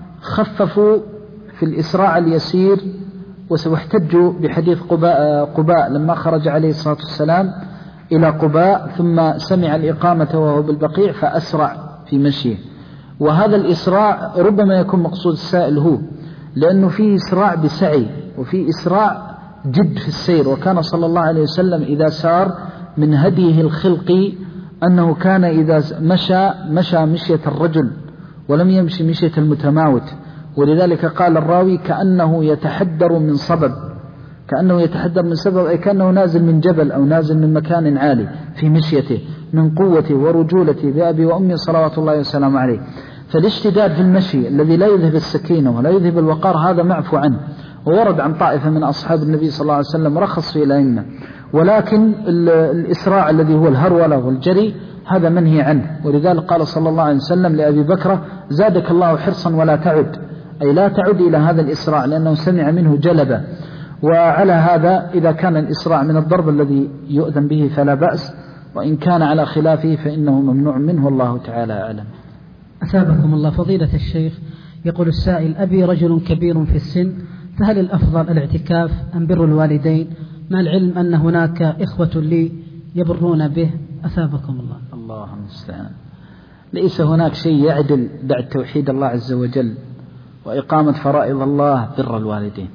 خففوا في الإسراع اليسير، واحتجوا بحديث قباء, قباء لما خرج عليه الصلاة والسلام إلى قباء ثم سمع الإقامة وهو بالبقيع فأسرع في مشيه. وهذا الإسراع ربما يكون مقصود السائل هو، لأنه فيه إسراع بسعي وفيه إسراع جد في السير. وكان صلى الله عليه وسلم إذا سار من هديه الخلقي أنه كان إذا مشى مشى مشية الرجل ولم يمشي مشية المتماوت. ولذلك قال الراوي: كأنه يتحدر من صبب، كأنه يتحدر من سبب، أي كأنه نازل من جبل أو نازل من مكان عالي في مشيته من قوته ورجولته بأبي وأمي صلوات الله وسلامه عليه. فالاشتداد في المشي الذي لا يذهب السكينة ولا يذهب الوقار هذا معفو عنه، وورد عن طائفة من أصحاب النبي صلى الله عليه وسلم رخص في الأئمة. ولكن الإسراع الذي هو الهرولة والجري هذا منهي عنه. ولذلك قال صلى الله عليه وسلم لأبي بكر زادك الله حرصا ولا تعد، أي لا تعد إلى هذا الإسراع، لأنه سمع منه جلبة. وعلى هذا إذا كان الإسراع من الضرب الذي يؤذن به فلا بأس، وإن كان على خلافه فإنه ممنوع منه، والله تعالى أعلم. أثابكم الله فضيلة الشيخ. يقول السائل: أبي رجل كبير في السن، فهل الأفضل الاعتكاف أم بر الوالدين، مع العلم أن هناك إخوة لي يبرون به؟ أثابكم الله. الله المستعان. ليس هناك شيء يعدل بعد توحيد الله عز وجل وإقامة فرائض الله بر الوالدين.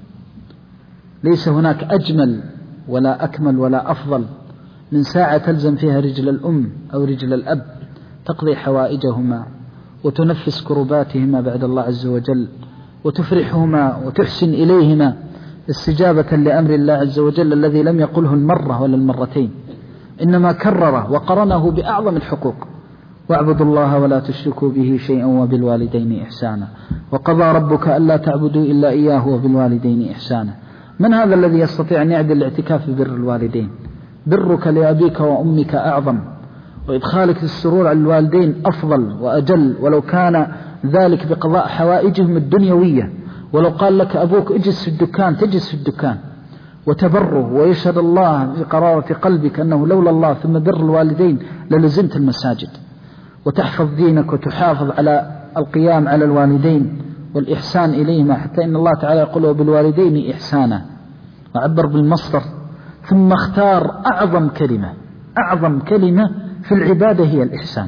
ليس هناك أجمل ولا أكمل ولا أفضل من ساعة تلزم فيها رجل الأم أو رجل الأب تقضي حوائجهما وتنفس كرباتهما بعد الله عز وجل، وتفرحهما وتحسن إليهما استجابة لأمر الله عز وجل الذي لم يقله المرة ولا المرتين، إنما كرره وقرنه بأعظم الحقوق: واعبدوا الله ولا تشركوا به شيئا وبالوالدين إحسانا، وقضى ربك ألا تعبدوا إلا إياه وبالوالدين إحسانا. من هذا الذي يستطيع أن يعدل الاعتكاف ببر الوالدين؟ برك لأبيك وأمك أعظم، وإدخالك السرور على الوالدين أفضل وأجل، ولو كان ذلك بقضاء حوائجهم الدنيوية. ولو قال لك أبوك اجلس في الدكان تجلس في الدكان وتبره، ويشهد الله بقرارة قلبك أنه لولا الله ثم بر الوالدين للزمت المساجد، وتحفظ دينك وتحافظ على القيام على الوالدين والإحسان إليهما، حتى إن الله تعالى يقول وبالوالدين إحسانا، وعبر بالمصدر، ثم اختار أعظم كلمة أعظم كلمة في العبادة هي الإحسان.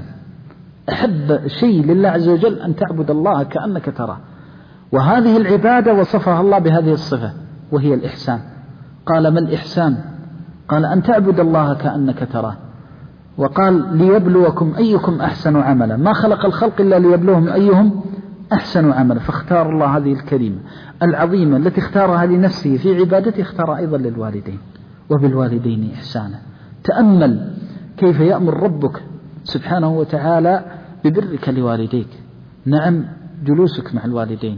أحب شيء لله عز وجل أن تعبد الله كأنك تراه، وهذه العبادة وصفها الله بهذه الصفة وهي الإحسان. قال: ما الإحسان؟ قال: أن تعبد الله كأنك تراه. وقال: ليبلوكم أيكم أحسن عملا. ما خلق الخلق إلا ليبلوهم أيهم أحسن عملا، فاختار الله هذه الكلمة العظيمة التي اختارها لنفسه في عبادته، اختار أيضا للوالدين: وبالوالدين إحسانا. تأمل كيف يأمر ربك سبحانه وتعالى ببرك لوالديك. نعم، جلوسك مع الوالدين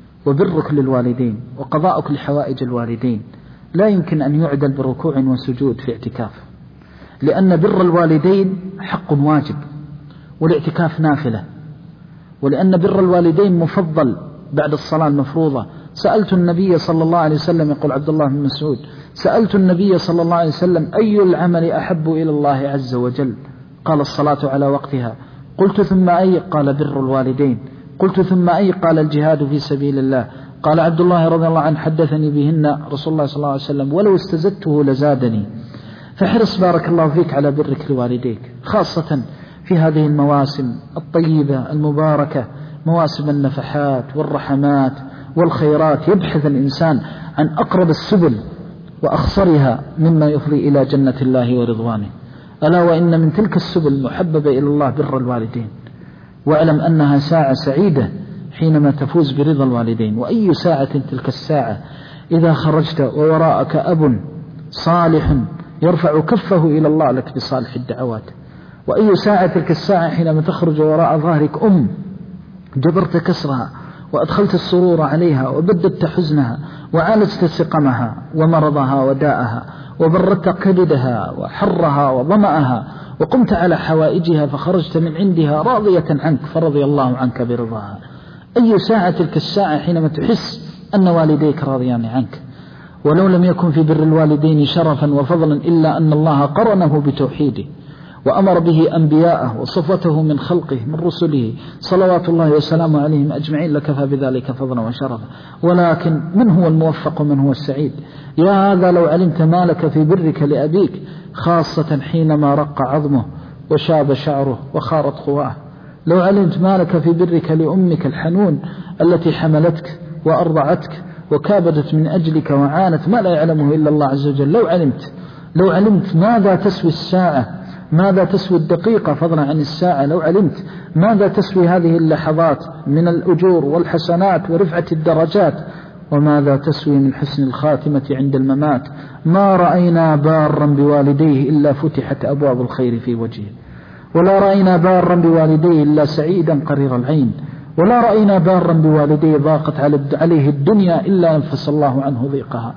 وبرك للوالدين وقضاءك لحوائج الوالدين لا يمكن أن يعدل بركوع وسجود في اعتكاف، لأن بر الوالدين حق واجب والاعتكاف نافلة، ولأن بر الوالدين مفضل بعد الصلاة المفروضة. سألت النبي صلى الله عليه وسلم، يقول عبد الله بن مسعود: سألت النبي صلى الله عليه وسلم أي العمل أحب إلى الله عز وجل؟ قال: الصلاة على وقتها. قلت: ثم أي؟ قال: بر الوالدين. قلت: ثم أي؟ قال: الجهاد في سبيل الله. قال عبد الله رضي الله عنه: حدثني بهن رسول الله صلى الله عليه وسلم ولو استزدته لزادني. فحرص بارك الله فيك على برك لوالديك، خاصة في هذه المواسم الطيبة المباركة، مواسم النفحات والرحمات والخيرات. يبحث الإنسان عن أقرب السبل وأخصرها مما يفضي إلى جنة الله ورضوانه. ألا وإن من تلك السبل المحببة إلى الله بر الوالدين، واعلم أنها ساعة سعيدة حينما تفوز برضا الوالدين. وأي ساعة تلك الساعة إذا خرجت ووراءك أب صالح يرفع كفه إلى الله لك بصالح الدعوات. وأي ساعة تلك الساعة حينما تخرج وراء ظهرك أم جبرت كسرها وأدخلت السرور عليها وبددت حزنها وعالجت سقمها ومرضها وداءها وبردت كبدها وحرها وظمأها وقمت على حوائجها فخرجت من عندها راضية عنك فرضي الله عنك برضاها. أي ساعة تلك الساعة حينما تحس أن والديك راضيان عنك. ولو لم يكن في بر الوالدين شرفا وفضلا إلا أن الله قرنه بتوحيده وأمر به أنبياءه وصفته من خلقه من رسله صلوات الله وسلامه عليهم أجمعين لكفى بذلك فضلا وشرفا. ولكن من هو الموفق ومن هو السعيد؟ يا هذا لو علمت ما لك في برك لأبيك، خاصة حينما رق عظمه وشاب شعره وخارت خواه. لو علمت ما لك في برك لأمك الحنون التي حملتك وأرضعتك وكابدت من أجلك وعانت ما لا يعلمه إلا الله عز وجل. لو علمت لو علمت ماذا تسوي الساعة، ماذا تسوي الدقيقة فضلا عن الساعة، لو علمت ماذا تسوي هذه اللحظات من الأجور والحسنات ورفعة الدرجات، وماذا تسوي من حسن الخاتمة عند الممات. ما رأينا بارا بوالديه إلا فتحت أبواب الخير في وجهه، ولا رأينا بارا بوالديه إلا سعيدا قرير العين، ولا رأينا بارا بوالديه ضاقت عليه الدنيا إلا أنفس الله عنه ضيقها.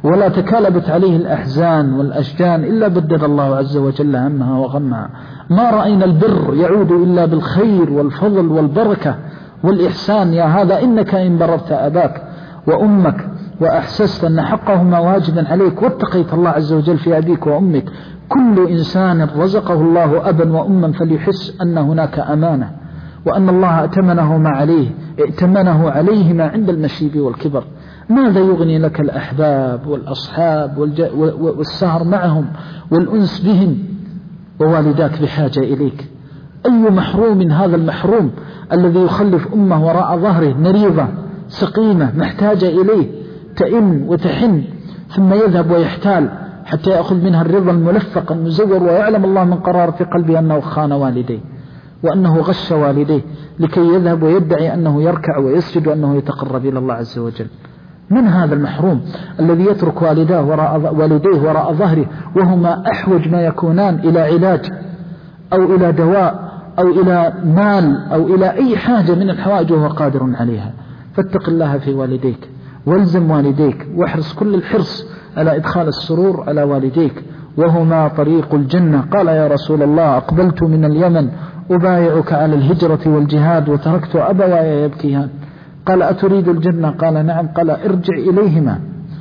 ولا تكالبت عليه الأحزان والأشجان إلا بدد الله عز وجل همها وغمها. ما رأينا البر يعود إلا بالخير والفضل والبركة والإحسان. يا هذا إنك إن بررت أباك وأمك وأحسست أن حقهما واجبا عليك واتقيت الله عز وجل في أبيك وأمك. كل إنسان رزقه الله أبا وأما فليحس أن هناك أمانة، وأن الله ائتمنه ما عليه ائتمنه عليهما عند المشيب والكبر. ماذا يغني لك الأحباب والأصحاب والسهر معهم والأنس بهم ووالداك بحاجة إليك؟ أي محروم هذا المحروم الذي يخلف أمه وراء ظهره مريضة سقيمة محتاجة إليه تئن وتحن، ثم يذهب ويحتال حتى يأخذ منها الرضا الملفق المزور، ويعلم الله من قرار في قلبه أنه خان والديه وأنه غش والديه لكي يذهب ويدعي أنه يركع ويسجد وأنه يتقرب إلى الله عز وجل. من هذا المحروم الذي يترك والداه وراء والديه وراء ظهره وهما أحوج ما يكونان إلى علاج أو إلى دواء أو إلى مال أو إلى أي حاجة من الحوائج وهو قادر عليها؟ فاتق الله في والديك والزم والديك واحرص كل الحرص على إدخال السرور على والديك، وهما طريق الجنة. قال يا رسول الله أقبلت من اليمن أبايعك على الهجرة والجهاد وتركت أبواي يبكيان. قال أتريد الجنة؟ قال نعم. قال ارجع إليهما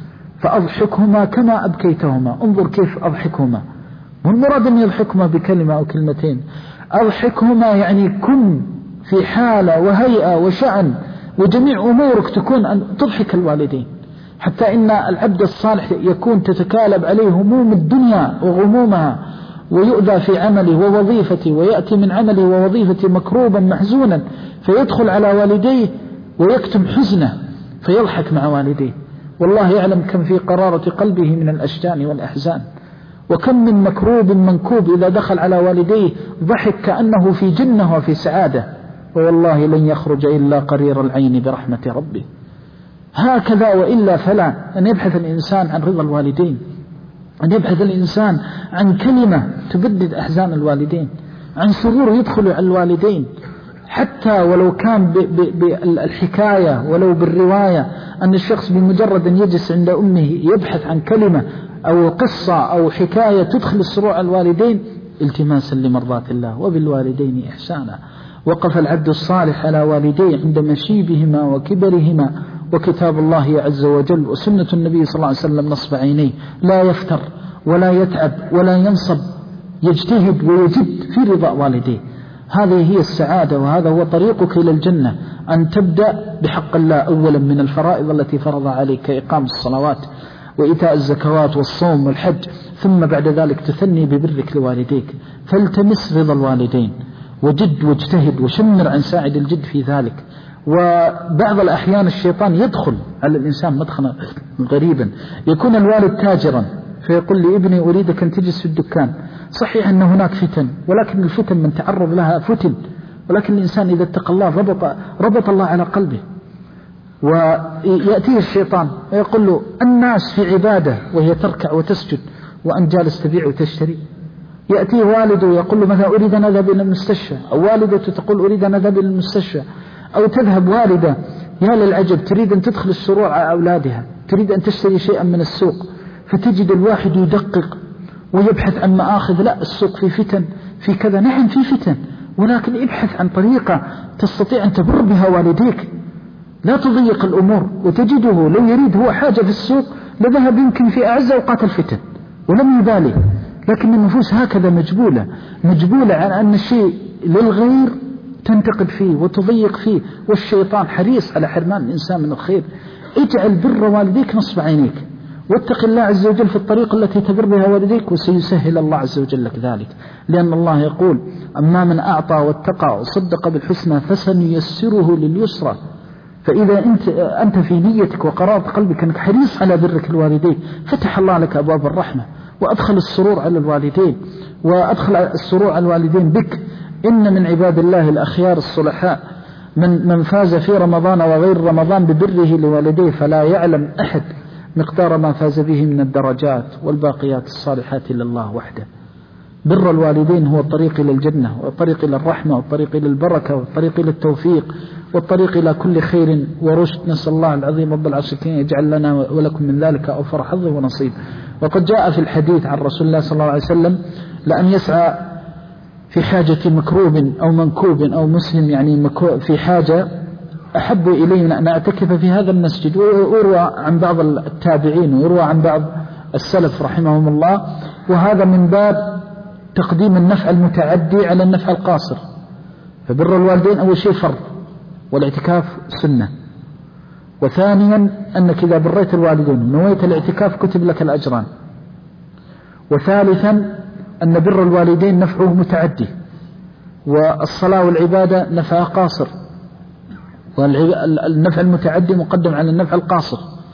فأضحكهما كما أبكيتهما. انظر كيف أضحكهما، والمراد أن يضحكهما بكلمة أو كلمتين. أضحكهما يعني كن في حالة وهيئة وشأن وجميع أمورك تكون أن تضحك الوالدين، حتى إن العبد الصالح يكون تتكالب عليه هموم الدنيا وغمومها ويؤذى في عمله ووظيفته، ويأتي من عمله ووظيفته مكروبا محزونا، فيدخل على والديه ويكتم حزنه فيضحك مع والديه. والله يعلم كم في قرارة قلبه من الأشجان والأحزان، وكم من مكروب منكوب إذا دخل على والديه ضحك كأنه في جنة وفي سعادة، والله لن يخرج إلا قرير العين برحمة ربه. هكذا وإلا فلا. أن يبحث الإنسان عن رضا الوالدين، أن يبحث الإنسان عن كلمة تبدد أحزان الوالدين، عن سرور يدخل على الوالدين، حتى ولو كان بالحكاية ولو بالرواية، أن الشخص بمجرد أن يجلس عند أمه يبحث عن كلمة أو قصة أو حكاية تدخل السرور على الوالدين التماسا لمرضات الله. وبالوالدين إحسانا. وقف العبد الصالح على والديه عند مشيبهما وكبرهما، وكتاب الله عز وجل وسنة النبي صلى الله عليه وسلم نصب عينيه، لا يفتر ولا يتعب ولا ينصب، يجتهد ويجد في رضا والديه. هذه هي السعادة، وهذا هو طريقك إلى الجنة، أن تبدأ بحق الله أولا من الفرائض التي فرض عليك كإقام الصلوات وإيتاء الزكوات والصوم والحج، ثم بعد ذلك تثني ببرك لوالديك. فالتمس رضا الوالدين وجد واجتهد وشمر عن ساعد الجد في ذلك. وبعض الأحيان الشيطان يدخل على الإنسان مدخلا غريبا. يكون الوالد تاجرا فيقول لابني أريدك أن تجلس في الدكان. صحيح أن هناك فتن، ولكن الفتن من تعرض لها فتن، ولكن الإنسان إذا اتقى الله ربط, ربط الله على قلبه. ويأتيه الشيطان ويقول له الناس في عبادة وهي تركع وتسجد وأنت جالس تبيع وتشتري. يأتيه والده ويقول له مثلا أريد أن أذهب إلى المستشفى، أو والدته تقول أريد أن أذهب إلى المستشفى. أو تذهب والدة يا للعجب تريد أن تدخل السرور على أولادها، تريد أن تشتري شيئا من السوق، فتجد الواحد يدقق ويبحث عن مآخذ. لا، السوق في فتن، في كذا. نعم في فتن، ولكن ابحث عن طريقة تستطيع أن تبر بها والديك، لا تضيق الأمور. وتجده لو يريد هو حاجة في السوق لذهب يمكن في أعز أوقات الفتن ولم يبالي. لكن النفوس هكذا مجبولة، مجبولة على أن الشيء للغير تنتقد فيه وتضيق فيه، والشيطان حريص على حرمان الإنسان من الخير. اجعل بر والديك نصب عينيك، واتق الله عز وجل في الطريق التي تبر بها والديك، وسيسهل الله عز وجل لك ذلك. لأن الله يقول أما من أعطى واتقى وصدق بالحسنى فسنيسره لليسرى. فإذا أنت, أنت في نيتك وقرارة قلبك أنك حريص على برك الوالدين، فتح الله لك أبواب الرحمة، وأدخل السرور على الوالدين، وأدخل السرور على الوالدين بك. إن من عباد الله الأخيار الصلحاء من, من فاز في رمضان وغير رمضان ببره لوالديه فلا يعلم أحد مقدار ما فاز به من الدرجات والباقيات الصالحات لله وحده. بر الوالدين هو الطريق إلى الجنة والطريق إلى الرحمة والطريق إلى البركة والطريق إلى التوفيق والطريق إلى كل خير ورشد. نسأل الله العظيم رب العرش الكريم يجعل لنا ولكم من ذلك أوفر حظ ونصيب. وقد جاء في الحديث عن رسول الله صلى الله عليه وسلم: لأن يسعى في حاجة مكروب أو منكوب أو مسلم يعني في حاجة أحب إلي من أن أعتكف في هذا المسجد. ويروى عن بعض التابعين ويروى عن بعض السلف رحمهم الله، وهذا من باب تقديم النفع المتعدي على النفع القاصر. فبر الوالدين أول شيء فرض، والاعتكاف سنة. وثانيا أنك إذا بريت الوالدين ونويت الاعتكاف كتب لك الأجران. وثالثا أن بر الوالدين نفعه متعدي، والصلاة والعبادة نفعها قاصر، والنفع المتعدي مقدم على النفع القاصر.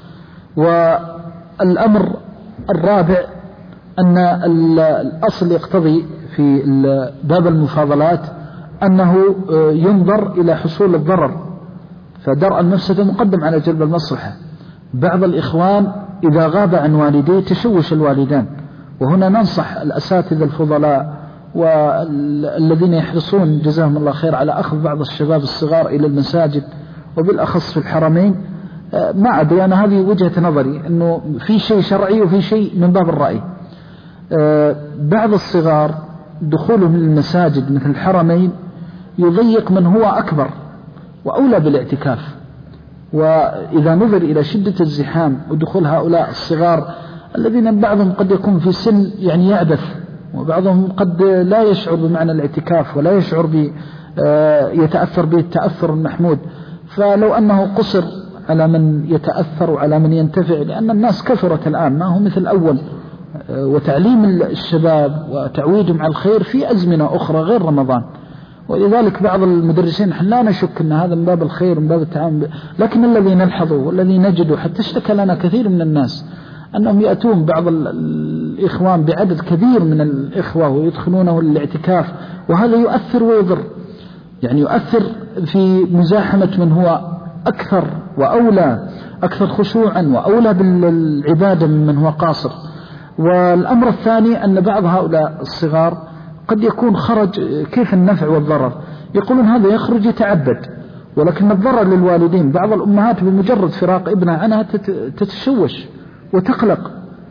والأمر الرابع أن الأصل يقتضي في باب المفاضلات أنه ينظر إلى حصول الضرر، فدرء المفسدة مقدم على جلب المصلحة. بعض الإخوان إذا غاب عن والديه تشوش الوالدان، وهنا ننصح الأساتذة الفضلاء والذين يحرصون جزاهم الله خير على أخذ بعض الشباب الصغار إلى المساجد وبالأخص في الحرمين. ما أدري، أنا هذه وجهة نظري، أنه في شيء شرعي وفي شيء من باب الرأي. بعض الصغار دخولهم للمساجد مثل الحرمين يضيق من هو أكبر وأولى بالاعتكاف. وإذا نظر إلى شدة الزحام ودخول هؤلاء الصغار الذين بعضهم قد يكون في سن يعني يعبث، وبعضهم قد لا يشعر بمعنى الاعتكاف ولا يشعر ب يتأثر به التأثر المحمود، فلو أنه قصر على من يتأثر وعلى من ينتفع، لأن الناس كثرت الآن ما هو مثل الأول، وتعليم الشباب وتعويدهم على الخير في أزمنة أخرى غير رمضان. ولذلك بعض المدرسين نحن لا نشك أن هذا من باب الخير من باب التعامل، لكن الذي نلحظه والذي نجده حتى اشتكى لنا كثير من الناس أنهم يأتون بعض الإخوان بعدد كبير من الإخوة ويدخلونه الاعتكاف، وهذا يؤثر ويضر، يعني يؤثر في مزاحمة من هو أكثر وأولى أكثر خشوعا وأولى بالعبادة ممن هو قاصر. والأمر الثاني أن بعض هؤلاء الصغار قد يكون خرج كيف النفع والضرر، يقولون هذا يخرج يتعبد، ولكن الضرر للوالدين. بعض الأمهات بمجرد فراق ابنها عنها تتشوش وتقلق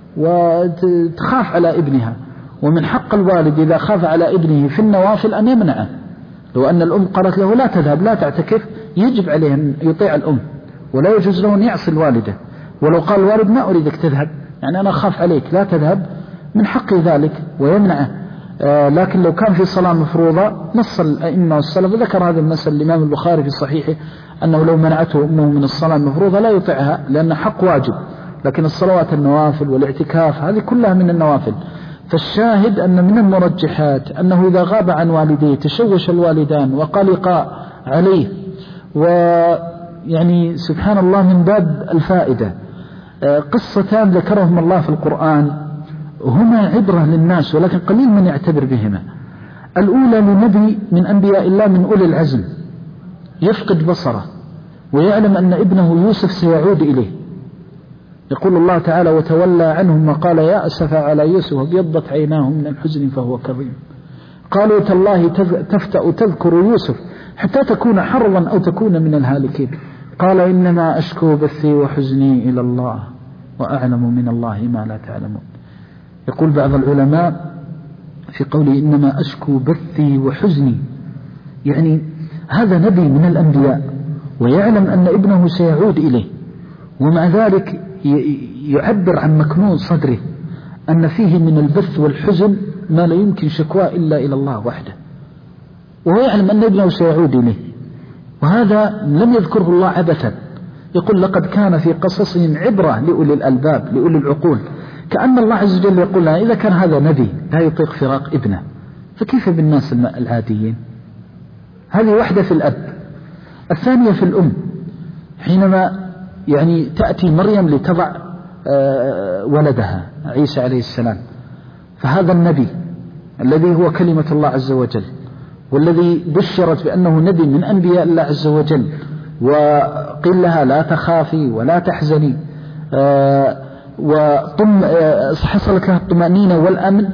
وتخاف على ابنها، ومن حق الوالد إذا خاف على ابنه في النوافل أن يمنعه. لو أن الأم قالت له لا تذهب لا تعتكف، يجب عليه أن يطيع الأم، ولا يجوز له أن يعصي الوالدة. ولو قال الوالد ما أريدك تذهب، يعني أنا أخاف عليك لا تذهب، من حقه ذلك ويمنعه. آه لكن لو كان في صلاة مفروضة، نص الأئمة والسلف ذكر هذا المثل الإمام البخاري في صحيحه أنه لو منعته أمه من الصلاة المفروضة لا يطيعها لأن حق واجب. لكن الصلوات النوافل والاعتكاف هذه كلها من النوافل. فالشاهد أن من المرجحات أنه إذا غاب عن والديه تشوش الوالدان وقلقا عليه. ويعني سبحان الله من باب الفائدة قصتان ذكرهم الله في القرآن هما عبرة للناس، ولكن قليل من يعتبر بهما. الأولى لنبي من أنبياء الله من أولي العزم يفقد بصره ويعلم أن ابنه يوسف سيعود إليه. يقول الله تعالى: وتولى عنهم وقال يا أسفا على يوسف وابيضت عيناه من الحزن فهو كظيم. قالوا تالله تفتأ تذكر يوسف حتى تكون حرضا أو تكون من الهالكين. قال إنما أشكو بثي وحزني إلى الله وأعلم من الله ما لا تعلمون. يقول بعض العلماء في قوله إنما أشكو بثي وحزني، يعني هذا نبي من الأنبياء ويعلم أن ابنه سيعود إليه، ومع ذلك يعبر عن مكنون صدره أن فيه من البث والحزن ما لا يمكن شكواه إلا إلى الله وحده، وهو يعلم أن ابنه سيعود إليه. وهذا لم يذكره الله عبثا، يقول لقد كان في قصصهم عبرة لأولي الألباب لأولي العقول. كأن الله عز وجل يقول لها إذا كان هذا نبي لا يطيق فراق ابنه فكيف بالناس العاديين؟ هذه واحدة في الأب. الثانية في الأم، حينما يعني تأتي مريم لتضع ولدها عيسى عليه السلام، فهذا النبي الذي هو كلمة الله عز وجل والذي بشرت بأنه نبي من أنبياء الله عز وجل، وقيل لها لا تخافي ولا تحزني، وحصلت لها الطمأنينة والأمن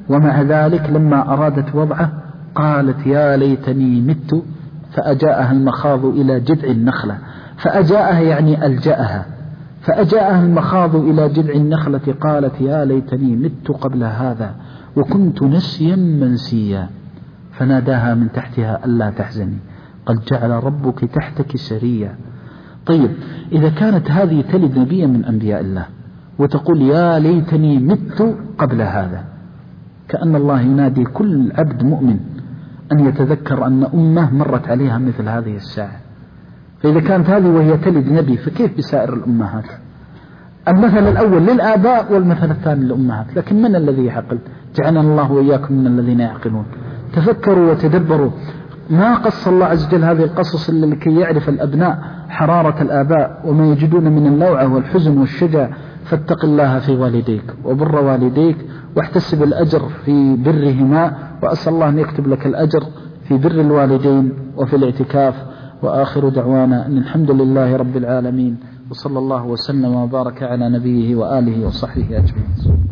ومع ذلك لما أرادت وضعه قالت يا ليتني مت فأجاءها المخاض إلى جذع النخلة. فأجاءها يعني ألجأها، فأجاءها المخاض إلى جذع النخلة قالت يا ليتني مت قبل هذا وكنت نسيا منسيا. فناداها من تحتها ألا تحزني قد جعل ربك تحتك سريا. طيب إذا كانت هذه تلد نبيا من أنبياء الله وتقول يا ليتني مت قبل هذا، كأن الله ينادي كل عبد مؤمن أن يتذكر أن أمه مرت عليها مثل هذه الساعة. فإذا كانت هذه وهي تلد نبي فكيف بسائر الأمهات؟ المثل الأول للآباء والمثل الثاني للأمهات، لكن من الذي يعقل؟ جعلنا الله وإياكم من الذين يعقلون. تفكروا وتدبروا. ما قص الله عز وجل هذه القصص إلا لكي يعرف الأبناء حرارة الآباء وما يجدون من اللوعة والحزن والشجع. فاتق الله في والديك وبر والديك واحتسب الأجر في برهما، وأسأل الله أن يكتب لك الأجر في بر الوالدين وفي الاعتكاف. وآخر دعوانا أن الحمد لله رب العالمين، وصلى الله وسلم وبارك على نبيه وآله وصحبه أجمعين.